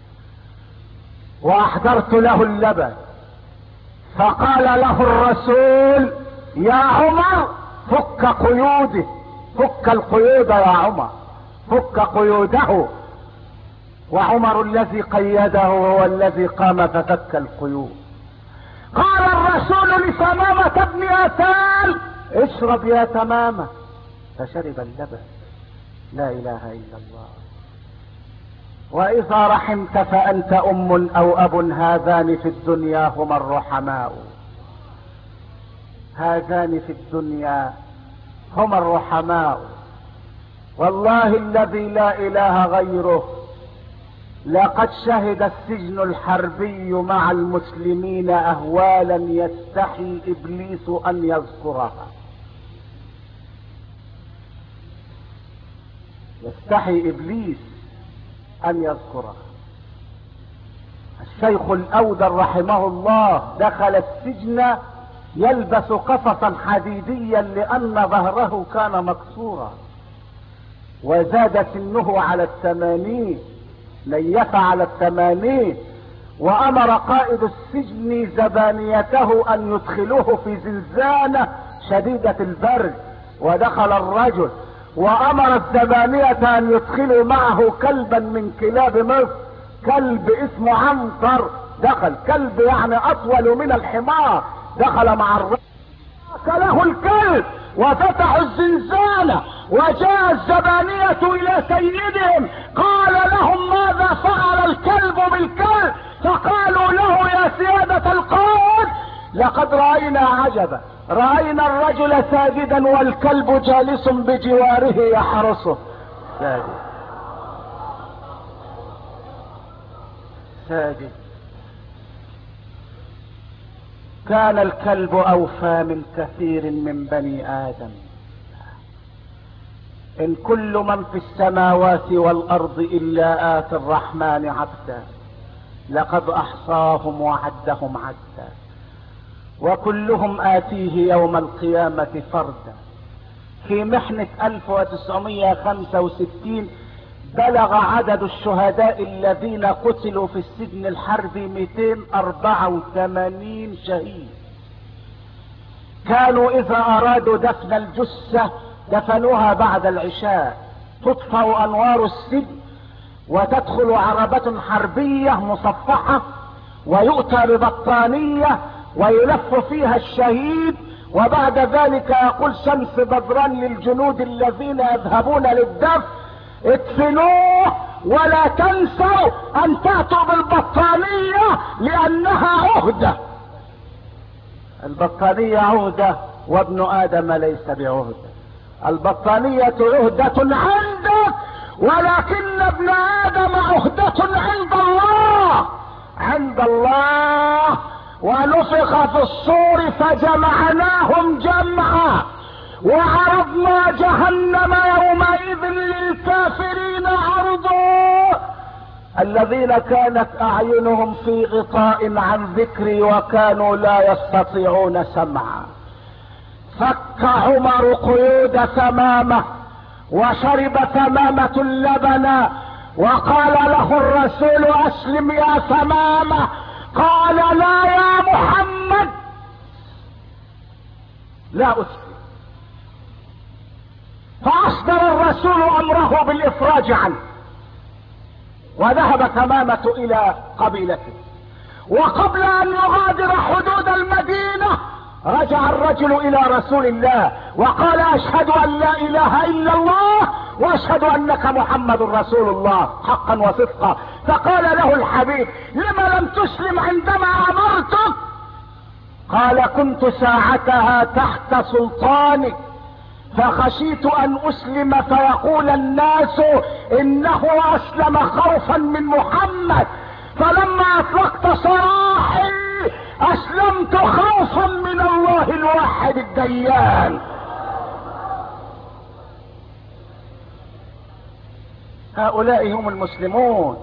واحضرت له اللبن، فقال له الرسول: يا عمر فك قيوده، فك القيود يا عمر، فك قيوده. وعمر الذي قيده هو الذي قام ففك القيود. قال الرسول لثمامة بن أثال: اشرب يا تمامة، فشرب اللبن. لا اله الا الله. واذا رحمت فانت ام او اب، هذان في الدنيا هما الرحماء، هذان في الدنيا هما الرحماء. والله الذي لا اله غيره، لقد شهد السجن الحربي مع المسلمين اهوالا يستحي ابليس ان يذكرها، يستحي ابليس ان يذكرها. الشيخ الاودر رحمه الله دخل السجن يلبس قفصا حديديا لان ظهره كان مكسورا، وزاد سنه على 80، ليف على 80، وامر قائد السجن زبانيته ان يدخلوه في زنزانة شديدة البرد، ودخل الرجل وامر الزبانية ان يدخلوا معه كلبا من كلاب مصر، كلب اسمه عنتر، دخل كلب يعني اطول من الحمار، دخل مع الرجل له الكلب وفتحوا الزنزانة، وجاء الزبانية الى سيدهم قال لهم: ماذا فعل الكلب بالكلب؟ فقالوا له: يا سيادة القائد، لقد رأينا عجبا، رأينا الرجل ساجدا والكلب جالس بجواره يحرسه. ساجد ساجد. كان الكلب اوفى من كثير من بني ادم. ان كل من في السماوات والارض الا اتي الرحمن عبدا، لقد احصاهم وعدهم عدا، وكلهم آتيه يوم القيامة فردا. في محنة 1965 بلغ عدد الشهداء الذين قتلوا في السجن الحربي 284 شهيد. كانوا اذا ارادوا دفن الجثة دفنوها بعد العشاء، تطفأ انوار السجن وتدخل عربة حربية مصفحة ويؤتى ببطانية ويلف فيها الشهيد، وبعد ذلك يقول شمس بدران للجنود الذين يذهبون للدفن: ادفنوه ولا تنسوا ان تأتوا بالبطانية لانها عهدة. البطانية عهدة وابن ادم ليس بعهدة. البطانية عهدة عندك ولكن ابن ادم عهدة عند الله. عند الله. ونفخ في الصور فجمعناهم جمعا وعرضنا جهنم يومئذ للكافرين عرضا. الذين كانت اعينهم في غطاء عن ذكري وكانوا لا يستطيعون سمعا. فك عمر قيود ثمامة وشرب ثمامة اللبن وقال له الرسول: اسلم يا ثمامة. قال: لا يا محمد، لا اسلم. فاصدر الرسول امره بالافراج عنه وذهب ثمامة الى قبيلته. وقبل ان يغادر حدود المدينة رجع الرجل الى رسول الله وقال: اشهد ان لا اله الا الله واشهد انك محمد رسول الله حقا وصدقا. فقال له الحبيب: لما لم تسلم عندما امرتك؟ قال: كنت ساعتها تحت سلطانك فخشيت ان اسلم فيقول الناس انه اسلم خوفا من محمد، فلما اطلقت سراحي اسلمت خوفا من الله الواحد الديان. هؤلاء هم المسلمون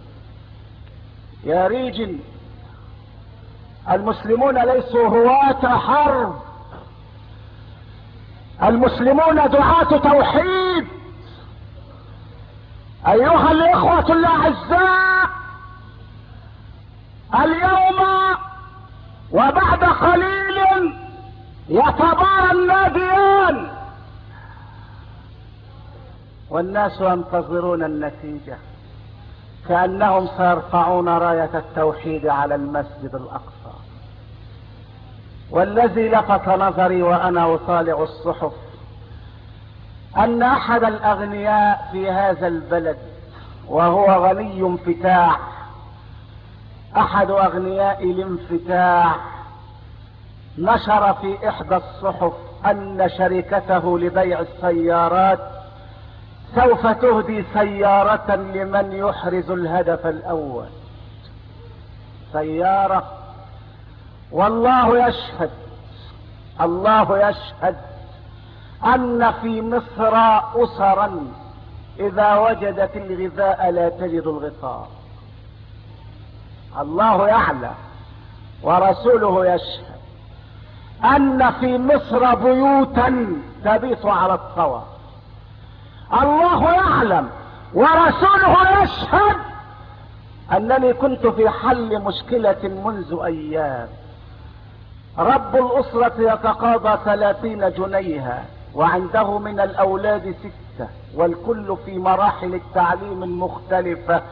يا ريجل. المسلمون ليسوا هواة حرب، المسلمون دعاة توحيد. ايها الاخوة الاعزاء، اليوم وبعد قليل يتبارى الناديان والناس ينتظرون النتيجة كأنهم سيرفعون راية التوحيد على المسجد الأقصى. والذي لفت نظري وأنا أطالع الصحف أن أحد الأغنياء في هذا البلد، وهو غني انفتاح، أحد أغنياء الانفتاح، نشر في إحدى الصحف أن شركته لبيع السيارات سوف تهدي سيارة لمن يحرز الهدف الأول. سيارة. والله يشهد، الله يشهد أن في مصر أسرا إذا وجدت الغذاء لا تجد الغطاء. الله يعلم ورسوله يشهد أن في مصر بيوتا تبيت على الطوى. الله يعلم ورسوله يشهد أنني كنت في حل مشكلة منذ أيام. رب الأسرة يتقاضى 30 جنيها وعنده من الأولاد 6 والكل في مراحل التعليم المختلفة.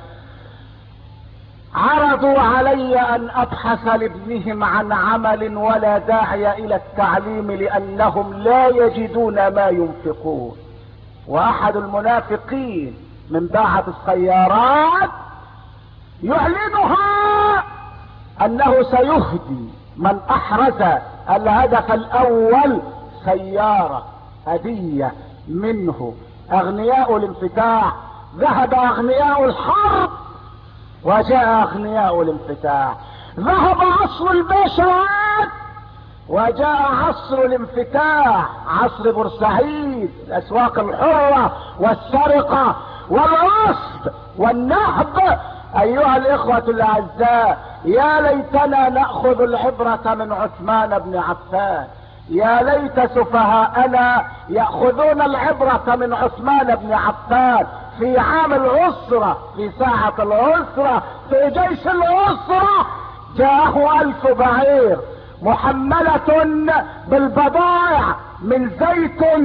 عرضوا علي أن أبحث لابنهم عن عمل ولا داعي إلى التعليم لأنهم لا يجدون ما ينفقون. وأحد المنافقين من باعة السيارات يعلنها أنه سيهدي من أحرز الهدف الأول سيارة هدية منه. أغنياء الانفتاح. ذهب أغنياء الحرب وجاء أغنياء الانفتاح. ذهب عصر الباشوات وجاء عصر الانفتاح، عصر بورسعيد، الأسواق الحرة والسرقة والغصب والنهب. أيها الإخوة الأعزاء، يا ليتنا نأخذ العبرة من عثمان بن عفان. يا ليت سفهاءنا يأخذون العبرة من عثمان بن عفان في عام العسرة، في ساعة العسرة، في جيش العسرة. جاءه 1000 بعير محملة بالبضائع من زيت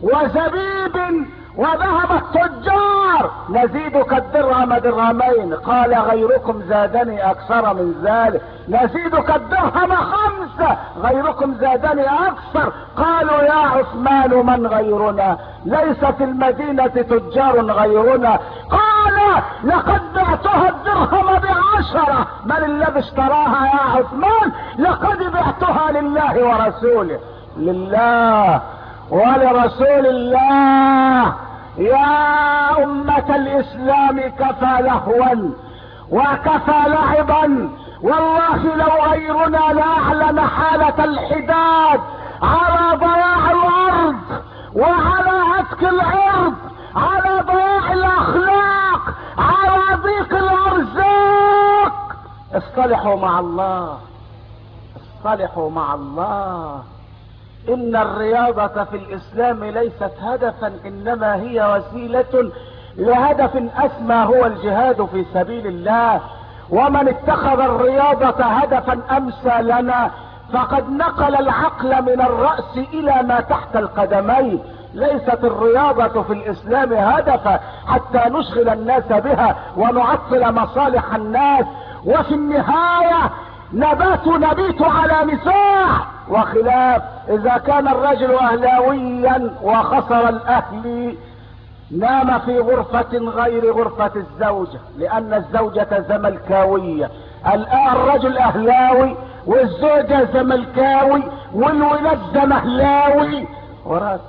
وزبيب وذهب التجار نزيدك الدرهم درهمين. قال غيركم زادني اكثر من ذلك. نزيدك الدرهم 5 غيركم زادني اكثر. قالوا يا عثمان من غيرنا؟ ليس في المدينة تجار غيرنا. قال لقد بعتها الدرهم ب10. من الذي اشتراها يا عثمان؟ لقد بعتها لله ورسوله. لله ولرسول الله. يا أمة الإسلام كفى لهوا وكفى لعبا. والله لو غيرنا لأعلن حالة الحداد على ضياع الأرض وعلى عتك العرض، على ضياع الأخلاق، على ضيق الأرزاق. اصطلحوا مع الله، اصطلحوا مع الله. ان الرياضة في الاسلام ليست هدفا، انما هي وسيلة لهدف اسمى هو الجهاد في سبيل الله. ومن اتخذ الرياضة هدفا امثى لنا فقد نقل العقل من الرأس الى ما تحت القدمين. ليست الرياضة في الاسلام هدفا حتى نشغل الناس بها ونعطل مصالح الناس، وفي النهاية نبيت على نزاع وخلاف. اذا كان الرجل اهلاويا وخسر الاهلي نام في غرفة غير غرفة الزوجة، لان الزوجة زملكاوية. الان الرجل اهلاوي والزوجة زملكاوي والولاد زمهلاوي وراسه.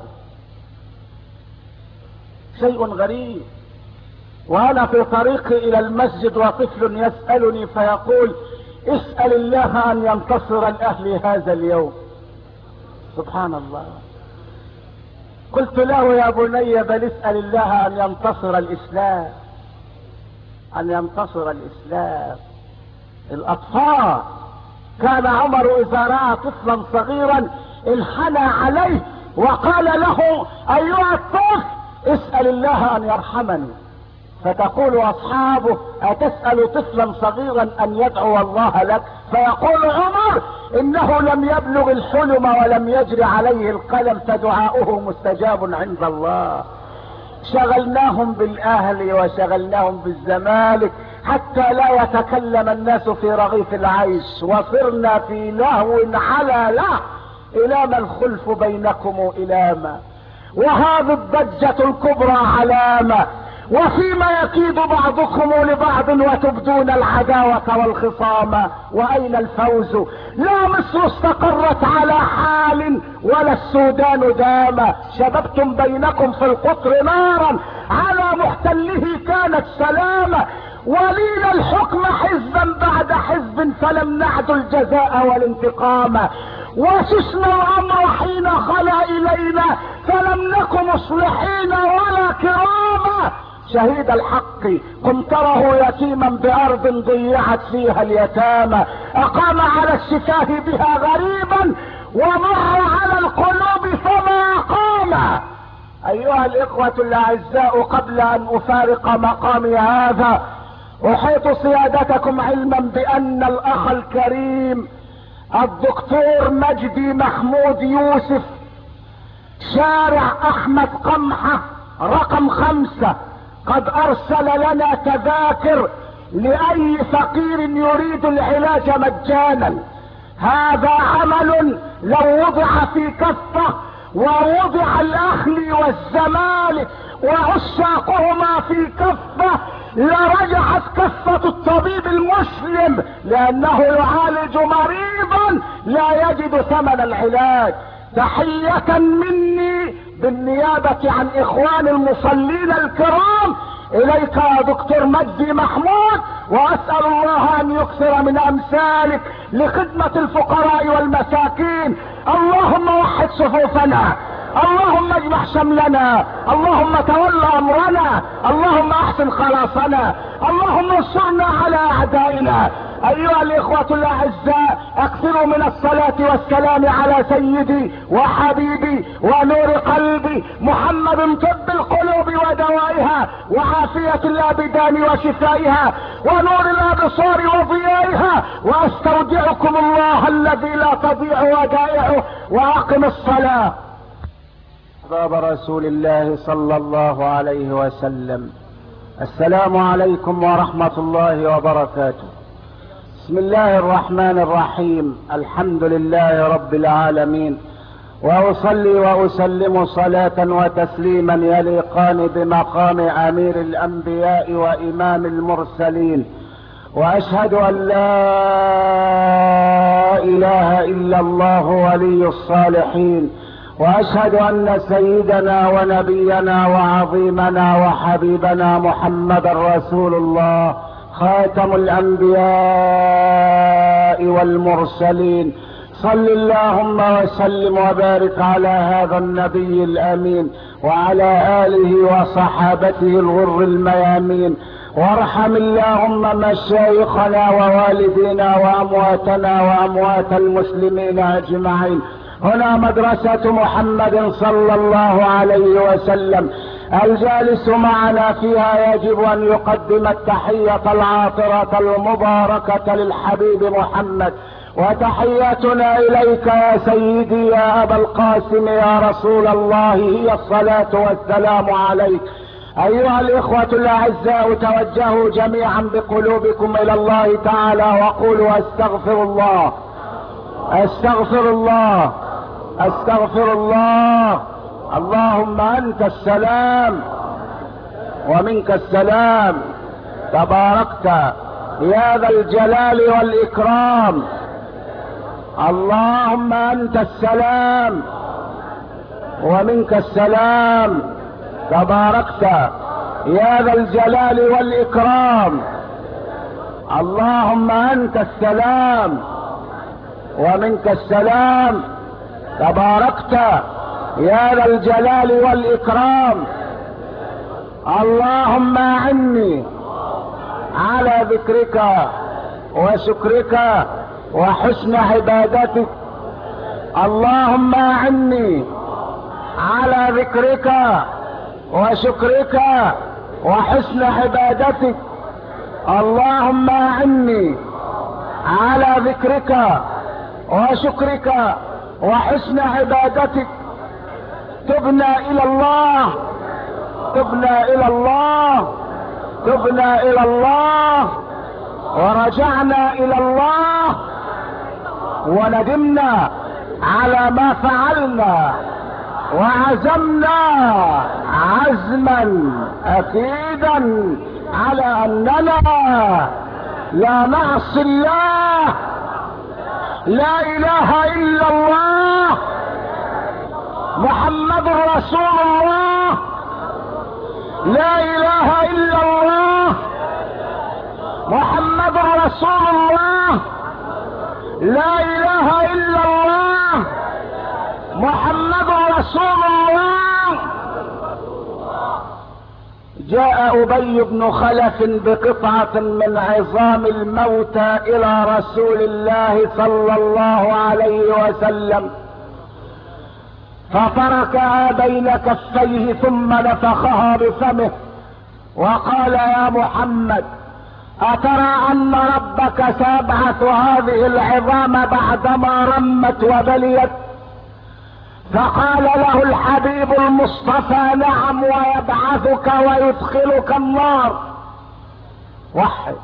شيء غريب. وانا في طريقي الى المسجد وطفل يسألني فيقول اسأل الله ان ينتصر الاهلي هذا اليوم. سبحان الله. قلت له يا بني بل اسأل الله ان ينتصر الاسلام، ان ينتصر الاسلام. الاطفال كان عمر اذا رأى طفلا صغيرا انحنى عليه وقال له ايها الطفل اسأل الله ان يرحمني. فتقول اصحابه اتسأل طفلا صغيرا ان يدعو الله لك؟ فيقول عمر انه لم يبلغ الحلم ولم يجري عليه القلم فدعاؤه مستجاب عند الله. شغلناهم بالاهلي وشغلناهم بالزمالك حتى لا يتكلم الناس في رغيف العيش، وصرنا في لهو على له. الى ما الخلف بينكم الى ما، وهذه الضجة الكبرى علامة، وفيما يكيد بعضكم لبعض وتبدون العداوة والخصام. واين الفوز؟ لا مصر استقرت على حال ولا السودان دام. شببتم بينكم في القطر نارا على محتله كانت سلامة. ولينا الحكم حزبا بعد حزب فلم نعد الجزاء والانتقام. وسسنا الامر حين خلا الينا فلم نك مصلحين ولا كراما. شهيد الحق قم تره يتيما بارض ضيعت فيها اليتامى. اقام على الشفاه بها غريبا ومر على القلوب فما اقام. ايها الاخوة الاعزاء، قبل ان افارق مقامي هذا احيط سيادتكم علما بان الاخ الكريم الدكتور مجدي محمود يوسف شارع احمد قمحة رقم 5 قد ارسل لنا تذاكر لاي فقير يريد العلاج مجانا. هذا عمل لو وضع في كفة ووضع الاهلي والزمالك وعشاقهما في كفة لرجعت كفة الطبيب المسلم، لانه يعالج مريضا لا يجد ثمن العلاج. تحية مني بالنيابة عن اخوان المصلين الكرام اليك يا دكتور مجدي محمود، واسأل الله ان يكثر من امثالك لخدمة الفقراء والمساكين. اللهم وحد صفوفنا، اللهم اجمع شملنا، اللهم تول امرنا، اللهم احسن خلاصنا، اللهم انصرنا على اعدائنا. ايها الاخوة الاعزاء، اكثروا من الصلاة والسلام على سيدي وحبيبي ونور قلبي محمد، طب القلوب ودوائها وعافية الابدان وشفائها ونور الابصار وضيائها. واستودعكم الله الذي لا تضيع ودائعه، واقم الصلاة. باب رسول الله صلى الله عليه وسلم. السلام عليكم ورحمة الله وبركاته. بسم الله الرحمن الرحيم. الحمد لله رب العالمين، وأصلي وأسلم صلاة وتسليما يليقان بمقام أمير الأنبياء وإمام المرسلين، وأشهد أن لا إله إلا الله ولي الصالحين، وأشهد أن سيدنا ونبينا وعظيمنا وحبيبنا محمد رسول الله خاتم الأنبياء والمرسلين. صل اللهم وسلم وبارك على هذا النبي الأمين وعلى آله وصحابته الغر الميامين، وارحم اللهم مشايخنا ووالدينا وأمواتنا وأموات المسلمين أجمعين. هنا مدرسة محمد صلى الله عليه وسلم، الجالس معنا فيها يجب أن يقدم التحية العاطرة المباركة للحبيب محمد، وتحياتنا إليك يا سيدي يا أبا القاسم يا رسول الله هي الصلاة والسلام عليك. أيها الإخوة الأعزاء، توجهوا جميعا بقلوبكم إلى الله تعالى وقولوا استغفر الله استغفر الله استغفر الله. اللهم أنت السلام ومنك السلام، تباركت يا ذا الجلال والإكرام. اللهم أنت السلام ومنك السلام، تباركت يا ذا الجلال والإكرام. اللهم أنت السلام ومنك السلام، تباركت يا ذا الجلال والإكرام. اللهم أعني على ذكرك وشكرك وحسن عبادتك. اللهم أعني على ذكرك وشكرك وحسن عبادتك. اللهم أعني على ذكرك وشكرك وحسن عبادتك. تبنا إلى الله تبنا إلى الله تبنا إلى الله، ورجعنا إلى الله، وندمنا على ما فعلنا، وعزمنا عزما أكيدا على أننا لا نعصي الله. لا إله إلا الله محمد رسول الله. لا إله إلا الله محمد رسول الله. لا إله إلا الله محمد رسول الله. جاء أبي بن خلف بقطعة من عظام الموتى إلى رسول الله صلى الله عليه وسلم، فتركها بين كفيه ثم نفخها بفمه وقال: يا محمد، أترى أن ربك سيبعث هذه العظام بعدما رمت وبليت؟ فقال له الحبيب المصطفى: نعم، ويبعثك ويدخلك النار. وحد.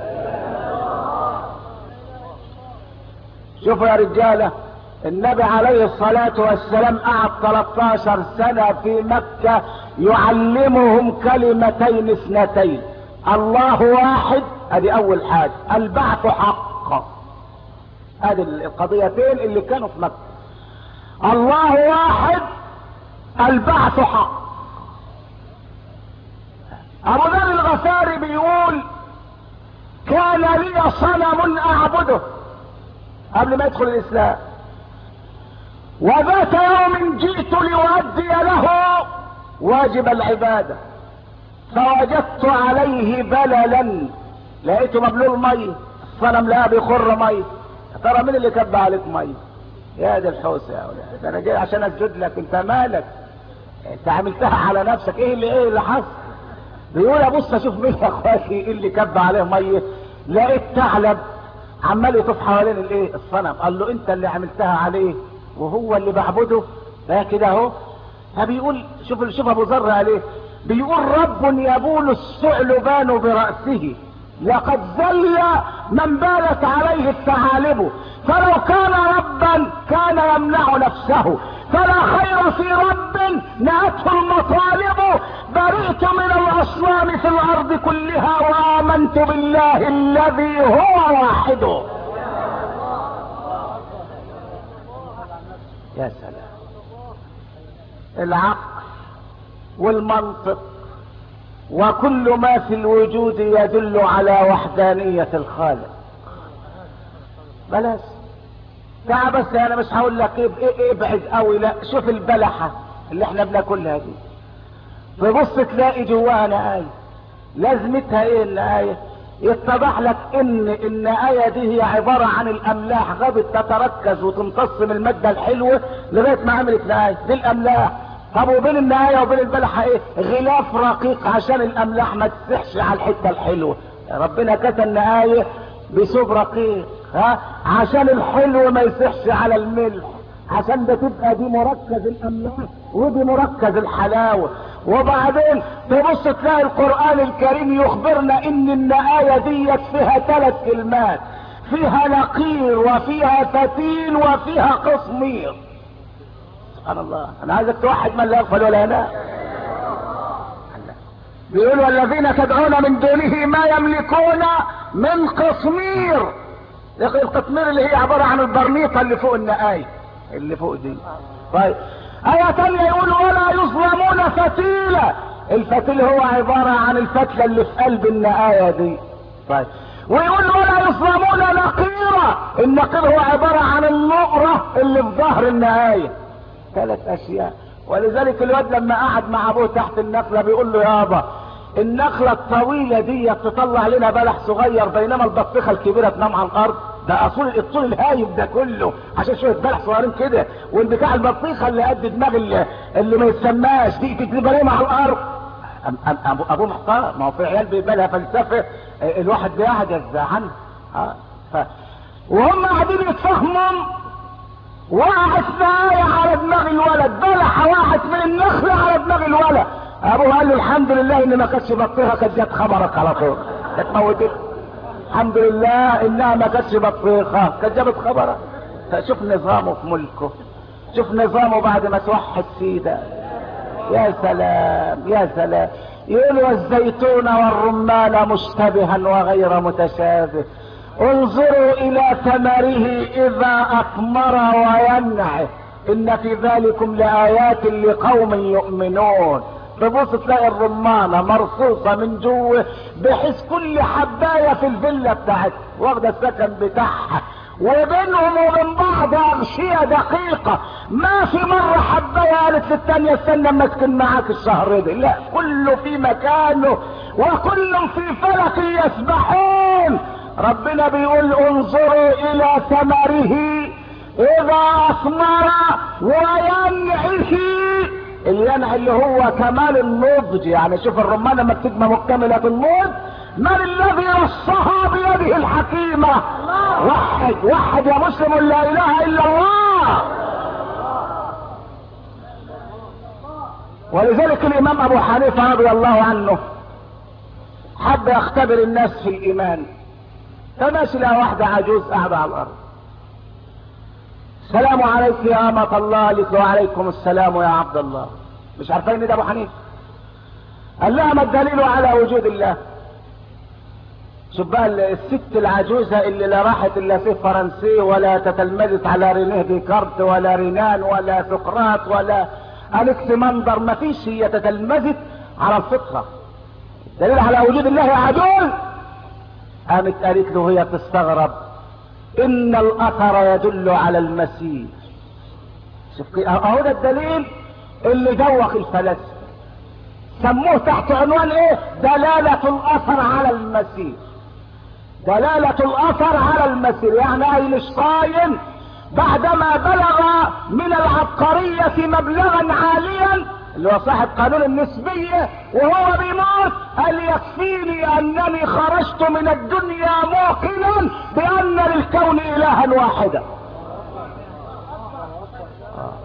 شوفوا يا رجالة، النبي عليه الصلاة والسلام قعد 13 سنة في مكة يعلمهم كلمتين اثنتين: الله واحد، ادي اول حاجة، البعث حق. ادي القضيتين اللي كانوا في مكة: الله واحد، البعث حق. ابو ذر الغفاري بيقول: كان لي صنم اعبده قبل ما يدخل الاسلام، وذات يوم جئت لأؤدي له واجب العبادة، فوجدت عليه بللا، لقيته مبلول مي، الصنم لقى بيخر مي. ترى مين اللي كب عليك مي؟ يا دي الحوسه يا ولاد، ده انا جاي عشان اسجد لك، انت مالك؟ انت عملتها على نفسك. ايه اللي حصل؟ بيقول: ابص اشوف مين يا اخواتي ايه اللي كب عليه ميه، لقيت ثعلب عمال يطوف حوالين الصنم. قال له: انت اللي عملتها عليه وهو اللي بعبده؟ ده كده اهو. فبيقول شوف ابو ذر عليه، بيقول رب يبول الثعلبان برأسه لقد زل من بالت عليه الثعالب، فلو كان ربا كان يمنع نفسه، فلا خير في رب نأته المطالب، برئت من الاصنام في الارض كلها وامنت بالله الذي هو واحد. يا سلام، العقل والمنطق وكل ما في الوجود يدل على وحدانية الخالق. بلاش تعال بس، انا مش هقول لك ابعد قوي، لا شوف البلحة اللي احنا بناكلها دي، تبص تلاقي جواها آية. لازمتها ايه الآية؟ يتضح لك ان الآية دي هي عبارة عن الاملاح غابت تتركز وتمتص من المادة الحلوة لغاية ما عملت الآية دي الاملاح. طب وبين النهاية وبين البلحة ايه؟ غلاف رقيق عشان الاملاح ما تسحش على الحتة الحلوة. ربنا كتب النهاية بثوب رقيق عشان الحلو ما يسحش على الملح، عشان ده تبقى دي مركز الاملاح ودي مركز الحلاوة. وبعدين تبص تلاقي القرآن الكريم يخبرنا ان الآية ديت فيها 3 كلمات، فيها نقير وفيها فتيل وفيها قصمير. سبحان الله، انا عايزك توحد من لا يغفل ولا ينام. بيقول والذين تدعون من دونه ما يملكون من قصمير. القصمير اللي هي عبارة عن البرنيطة اللي فوق النقاية اللي فوق دي. طيب آية تانية يقول ولا يظلمون فتيلة. الفتيل هو عبارة عن الفتلة اللي في قلب النقاية دي. طيب ويقول ولا يظلمون نقيرة. النقير هو عبارة عن النقرة اللي في ظهر النقاية. 3 أشياء. ولذلك الواد لما قعد مع ابوه تحت النخلة بيقول له يابا النخلة الطويلة دي تطلع لنا بلح صغير بينما البطيخة الكبيرة تنام على الارض. ده الطول الهايب ده كله عشان شوية بلح صغيرين كده، والبتاع البطيخة اللي قد دماغ اللي ما يسماش دي تجيبها ليه على الارض. ابوه محتار، ما هو في عيال بيبقى لها فلسفة الواحد بيقعد يزعل وهم قاعدين يتفهموا. وقعت آية على دماغ الولد، بلحة وقعت من النخلة على دماغ الولد. ابوه قال له الحمد لله ان ما كانتش بطيخة، كانت جت خبرك على طول كانت موتت. الحمد لله انها ما كانتش بطيخة، كانت جابت خبرك. شوف نظامه في ملكه، شوف نظامه بعد ما توحد سيده. يا سلام يا سلام. يقول والزيتون والرمان مشتبها وغير متشابه، انظروا الى ثمره اذا اثمر وينعه ان في ذلكم لآيات لقوم يؤمنون. تبص تلاقي الرمانة مرصوصة من جوه بحيث كل حباية في الفيلا بتاعتها واخدة السكن بتاعها، وبينهم وبين بعض اغشية دقيقة. ما في مرة حباية قالت للتانية استنى اما اسكن معاك الشهر ده، لا كله في مكانه وكل في فلك يسبحون. ربنا بيقول انظروا الى ثمره اذا اثمر وينعه. الينع اللي هو كمال النضج، يعني شوف الرمان لما بتبقى مكتملة النضج. من الذي رصها بيده الحكيمة؟ وحد يا مسلم لا اله الا الله. ولذلك الامام ابو حنيفة رضي الله عنه حب يختبر الناس في الايمان، فماشي لها واحدة عجوز قاعدة على الارض. السلام عليك يا امة الله. قالت له وعليكم السلام يا عبد الله. مش عارفين ده ابو حنيفة. قال لها ما الدليل على وجود الله؟ شوف بقى الست العجوزة اللي لا راحت الا في فرنسي ولا تتلمذت على رينيه ديكارت ولا رينان ولا سقراط ولا اليكس مندر، ما فيش، هي تتلمذت على الفطرة. دليل على وجود الله يا عجوز. قامت قالت له هي تستغرب ان الاثر يدل على المسير. شوف اهو ده الدليل اللي دوخ الفلاسفه، سموه تحت عنوان ايه؟ دلالة الاثر على المسير. دلالة الاثر على المسير يعني اينشتاين بعدما بلغ من العبقرية مبلغا عاليا اللي هو صاحب قانون النسبية وهو بيموت قال يكفيني انني خرجت من الدنيا موقنا بان للكون الها واحدا.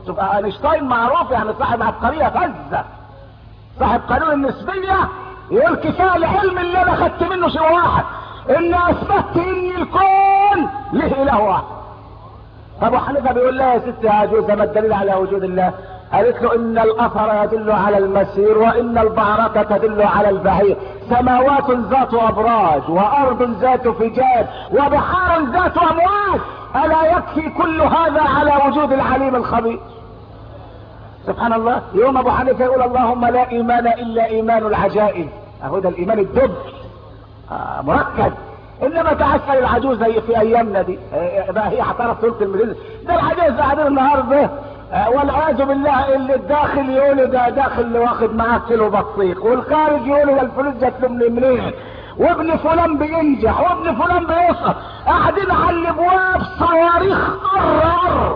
شوف اينشتاين معروف يعني صاحب عبقريه فذه، صاحب قانون النسبيه، يقول كفايه العلم اللي انا خدت منه شيء واحد، ان اثبتت ان الكون له اله واحد. ابو حنيفه بيقول لها يا ست يا عجوزه ما الدليل على وجود الله؟ قالت له ان الاثر يدل على المسير، وان البعرة تدل على البعير، سماوات ذات ابراج، وارض ذات فجاج، وبحار ذات امواج، الا يكفي كل هذا على وجود العليم الخبير؟ سبحان الله. يوم ابو حنيفه يقول اللهم لا ايمان الا ايمان العجائز، اهو ده الايمان الدب مركز. انما تعسل العجوز في ايامنا دي بقى هي هتعرف تقول كلمتين؟ ده العجوز قاعدين النهارده والعياذ بالله، اللي الداخل يقول ده داخل واخد معاه كيلو بطيخ، والخارج يقول ده الفلوس جات له منين، وابن فلان بينجح وابن فلان بيسقط، قاعدين على الابواب صواريخ قر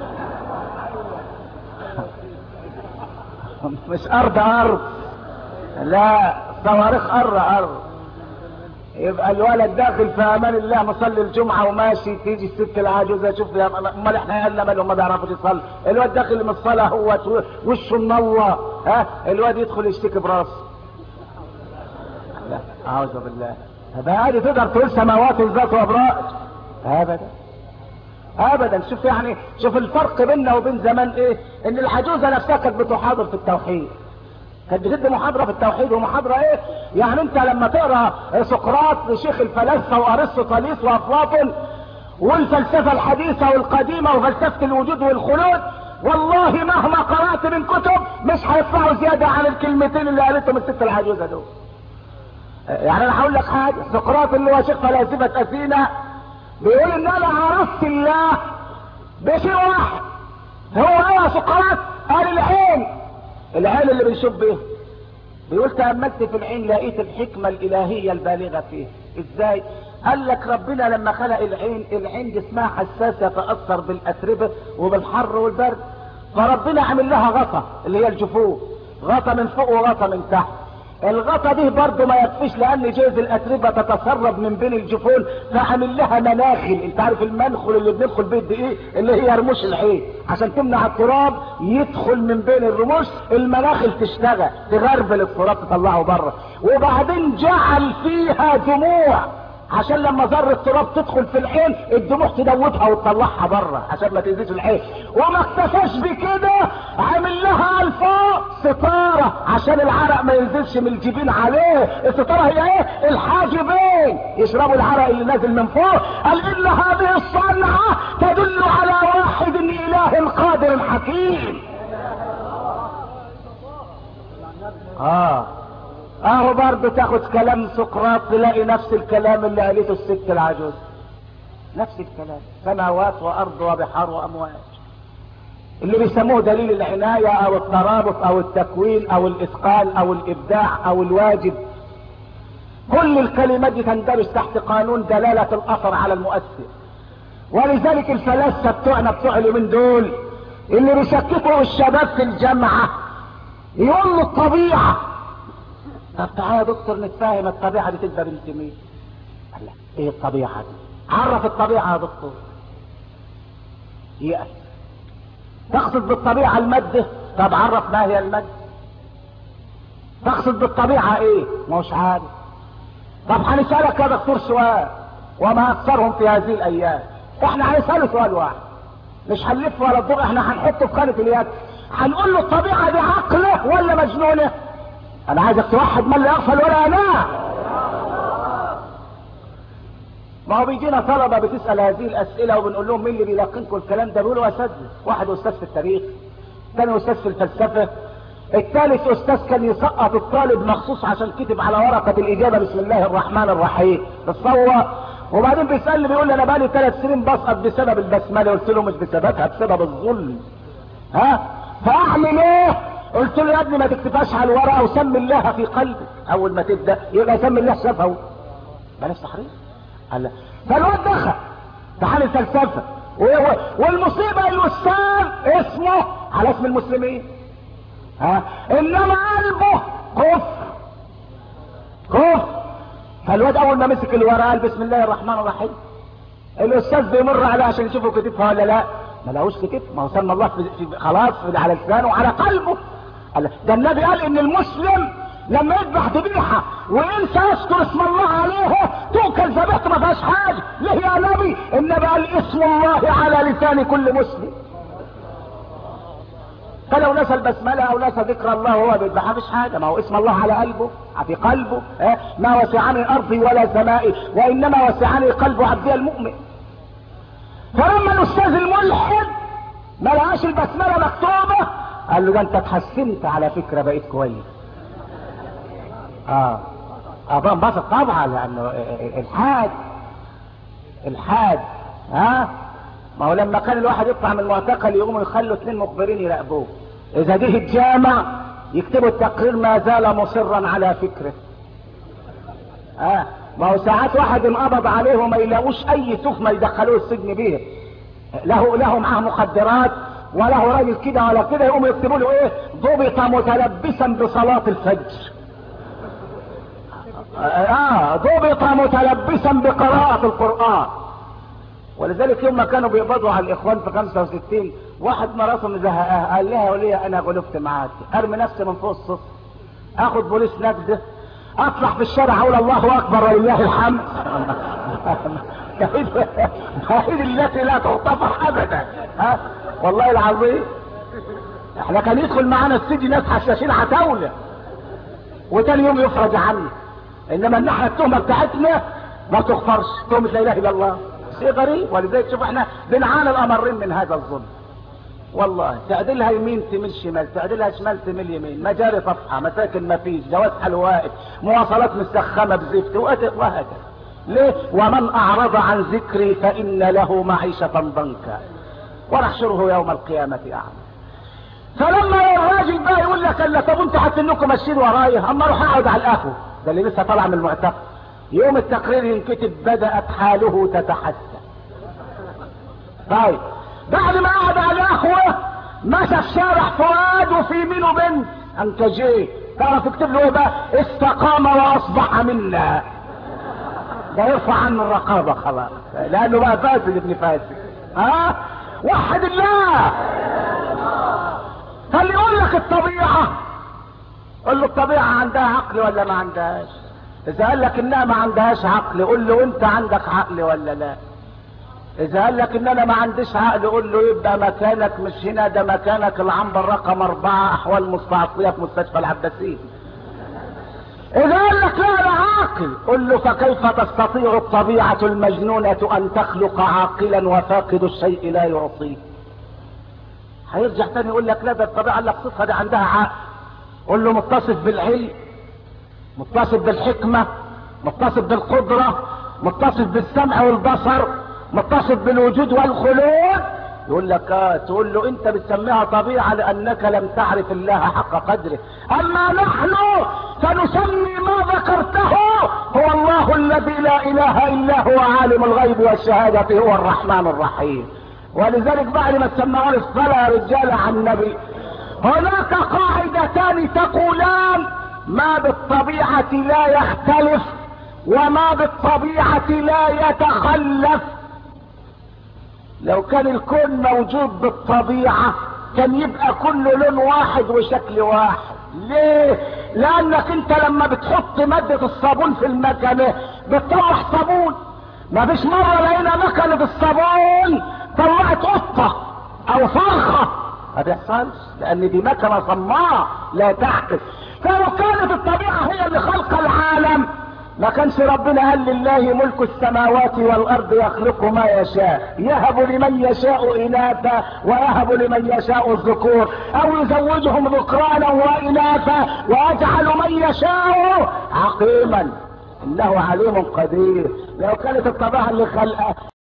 مش ارض لا، صواريخ قر. يبقى الولد داخل في امان الله مصلي الجمعه وماشي، تيجي الست العاجوزه شوف امال احنا عيالنا مالهم ما بيعرفوش يصلي، الواد داخل من الصلاه هو وشه منور، الواد يدخل يشتكي براسه. لا اعوذ بالله. هذه تقدر تقول سماوات ذات ابراج؟ ابدا. شوف يعني شوف الفرق بيننا وبين زمان ايه، ان العجوزه نفسها كانت بتحاضر في التوحيد، كانت بتدي محاضره في التوحيد. ومحاضره ايه يعني؟ انت لما تقرا سقراط شيخ الفلاسفه وارسطوطاليس وافلاطون والفلسفه الحديثه والقديمه وفلسفه الوجود والخلود، والله مهما قرات من كتب مش هيطلعوا زياده عن الكلمتين اللي قالتهم الست العجوزه دول. يعني انا هقول لك حاجه، سقراط اللي هو شيخ فلاسفه اثينا بيقول ان انا عرفت الله بشيء واحد. هو ايه سقراط؟ قال العين اللي بنشوف بيه. بيقول تأملت في العين لقيت الحكمة الإلهية البالغة فيه. ازاي؟ قال لك ربنا لما خلق العين جسمها حساس يتأثر بالأتربة وبالحر والبرد، فربنا عمل لها غطا اللي هي الجفوف، غطا من فوق وغطا من تحت. الغطا دي برضه ما يكفيش، لان جوز الاتربه تتسرب من بين الجفون، فعمل لها مناخل. انت عارف المنخل اللي بندخل بيه ايه؟ اللي هي رموش العين، عشان تمنع التراب يدخل من بين الرموش، المناخل تشتغل تغربل التراب تطلعه بره. وبعدين جعل فيها دموع عشان لما ذره التراب تدخل في العين الدموع تدوبها وتطلعها بره عشان ما تنزلش العين. وما اكتفاش بكده، عمل لها الفوق ستاره عشان العرق ما ينزلش من الجبين عليه. الستاره هي ايه؟ الحاجبين يشربوا العرق اللي نازل من فوق. قال ان هذه الصنعه تدل على واحد اله قادر حكيم. اهو برضه تاخد كلام سقراط تلاقي نفس الكلام اللي قالته الست العجوز، نفس الكلام، سماوات وارض وبحار وامواج، اللي بيسموه دليل العناية او الترابط او التكوين او الاتقان او الابداع او الواجب. كل الكلمات دي تندرج تحت قانون دلالة الاثر على المؤثر. ولذلك الفلاسفة بتوعنا بتوع اليومين دول اللي بيشككوا الشباب في الجامعة يقولوا الطبيعة. طب تعالى يا دكتور نتفاهم، الطبيعة دي تبقى بنت مين؟ قال لك ايه الطبيعة دي؟ عرف الطبيعة يا دكتور. يأس. تقصد بالطبيعة المادة؟ طب عرف ما هي المادة. تقصد بالطبيعة ايه؟ مش عارف. طب هنسألك يا دكتور سؤال، وما اكثرهم في هذه الايام. احنا هنسأله سؤال واحد، مش هنلف ولا الضوء، احنا هنحطه في خانة اليد. هنقول له الطبيعة دي عقله ولا مجنونة؟ انا عايزك توحد من لا يغفل ولا ينام. ما هو بيجينا طلبة بتسأل هذه الاسئلة وبنقول لهم مين اللي بيلقنكم الكلام ده؟ بيقولوا اساتذة. واحد استاذ في التاريخ، ثاني استاذ في الفلسفة، الثالث استاذ كان يسقط الطالب مخصوص عشان كتب على ورقة الاجابة بسم الله الرحمن الرحيم بتصور. وبعدين بيسألني بيقول لي انا بقالي 3 سنين بسقط بسبب البسملة. قلت له مش بسببها، بسبب الظلم. فاعمل ايه؟ قلت له يا ابني ما تكتبهاش على الورقه وسمي الله في قلبك. اول ما تبدا يبقى سمي الله شفه، بلاش تحريف. قال لا. فالواد دخل امتحان الفلسفه والمصيبه الاستاذ اسمه على اسم المسلمين، انما قلبه كفر. فالواد اول ما مسك الورقه قال بسم الله الرحمن الرحيم. الاستاذ بيمر عليه عشان يشوفه كتبها ولا لا، ما لهوش في كده، ما هو سمى الله في خلاص على لسانه وعلى قلبه. ده النبي قال ان المسلم لما يذبح ذبيحه وينسى يذكر اسم الله عليها تؤكل ذبيحته ما فيهاش حاجه. ليه يا نبي؟ النبي قال اسم الله على لسان كل مسلم. فلو نسى البسمله او نسى ذكر الله وهو بيذبح ما فيش حاجه، ما هو اسم الله على قلبه في قلبه. ما وسعني ارضي ولا سمائي وانما وسعني قلب عبدي المؤمن. فلما الاستاذ الملحد ما لقاش البسمله مكتوبه قال له ده انت اتحسنت على فكره بقيت كويس. انبسط طبعا لانه الحاد ما هو لما كان الواحد يطلع من المعتقل يقوموا يخلوا 2 مخبرين يراقبوه، اذا جه الجامع يكتبوا التقرير ما زال مصرا على فكره. ما هو ساعات واحد انقبض عليه وما يلاقوش اي تهمه يدخلوه السجن بيه، له معاه مخدرات وله راجل كده ولا كده، يقوموا يكتبوا له ايه؟ ضبط متلبسا بصلاه الفجر. ضبط متلبسا بقراءة القرآن. ولذلك يوم ما كانوا بيقبضوا على الاخوان في 65 واحد مراسم زهقاه قال لها وليه انا غلبت معاك، ارمي نفسي من فوق السطح، اخد بوليس نجده، اطلع في الشارع اقول الله اكبر ولله الحمد. هذه التي لا تغتفر ابدا. والله العظيم احنا كان يدخل معانا السجن ناس حشاشين عتاوله وتاني يوم يفرج عنه، انما الناحيه التهمه بتاعتنا ما تغفرش، تهمه لا اله الا الله. شيء غريب. ولذلك شوف احنا بنعاني الامرين من هذا الظلم. والله تعدلها يمين تميل شمال، تعدلها شمال تميل يمين، مجاري صفحه، مساكن ما فيش، جواز حلوائف، مواصلات مسخمه بزفت وهكذا. ليه؟ ومن اعرض عن ذكري فان له معيشه ضنكا ونحشره يوم القيامه اعمى. فلما الراجل بقى يقول لك الا طب انتوا حاطين لكم ماشيين ورايا، اما اروح اقعد على القهوه، ده اللي لسه طالع من المعتقل، يوم التقرير ينكتب بدات حاله تتحسن. طيب بعد ما قعد على القهوه مشى في شارع فؤاد وفي يمينه بنت انكجيه، تعرف يكتب له ايه بقى؟ استقام واصبح منا. ده يرفع عنه الرقابه خلاص لانه بقى فاسد ابن فاسد. وحد الله. فاللي يقول لك الطبيعه قل له الطبيعه عندها عقل ولا ما عندهاش؟ اذا قال لك انها ما عندهاش عقل قل له انت عندك عقل ولا لا؟ اذا قال لك ان انا ما عنديش عقل قل له يبقى مكانك مش هنا، ده مكانك العنبر رقم 4 احوال مستعصيه في مستشفى العباسيه. اذا قال لك لا انا عاقل قل له فكيف تستطيع الطبيعه المجنونه ان تخلق عاقلا وفاقد الشيء لا يعطيه؟ هيرجع تاني يقول لك لا ده الطبيعه اللي قصتها دي عندها عقل. قل له متصف بالعلم، متصف بالحكمه، متصف بالقدره، متصف بالسمع والبصر، متصف بالوجود والخلود. يقول لك تقول له انت بتسميها طبيعه لانك لم تعرف الله حق قدره، اما نحن فنسمي ما ذكرته هو الله الذي لا اله الا هو عالم الغيب والشهاده هو الرحمن الرحيم. ولذلك بعد ما تسمعون الصلاه يا رجال عن النبي، هناك قاعدتان تقولان ما بالطبيعه لا يختلف وما بالطبيعه لا يتخلف. لو كان الكون موجود بالطبيعه كان يبقى كل لون واحد وشكل واحد. ليه؟ لانك انت لما بتحط ماده الصابون في المكنه بتطلع صابون. ما فيش مره لقينا مكنه الصابون طلعت قطه او فرخه، ما بيحصلش لان دي مكنه صماء لا تعكس. فلو كانت الطبيعه هي اللي خلق العالم ما كانش ربنا قال لله ملك السماوات والارض يخلق ما يشاء، يهب لمن يشاء اناثا ويهب لمن يشاء الذكور او يزوجهم ذكرانا واناثا ويجعل من يشاء عقيما انه عليم قدير. لو كانت الطبيعه اللي خلقها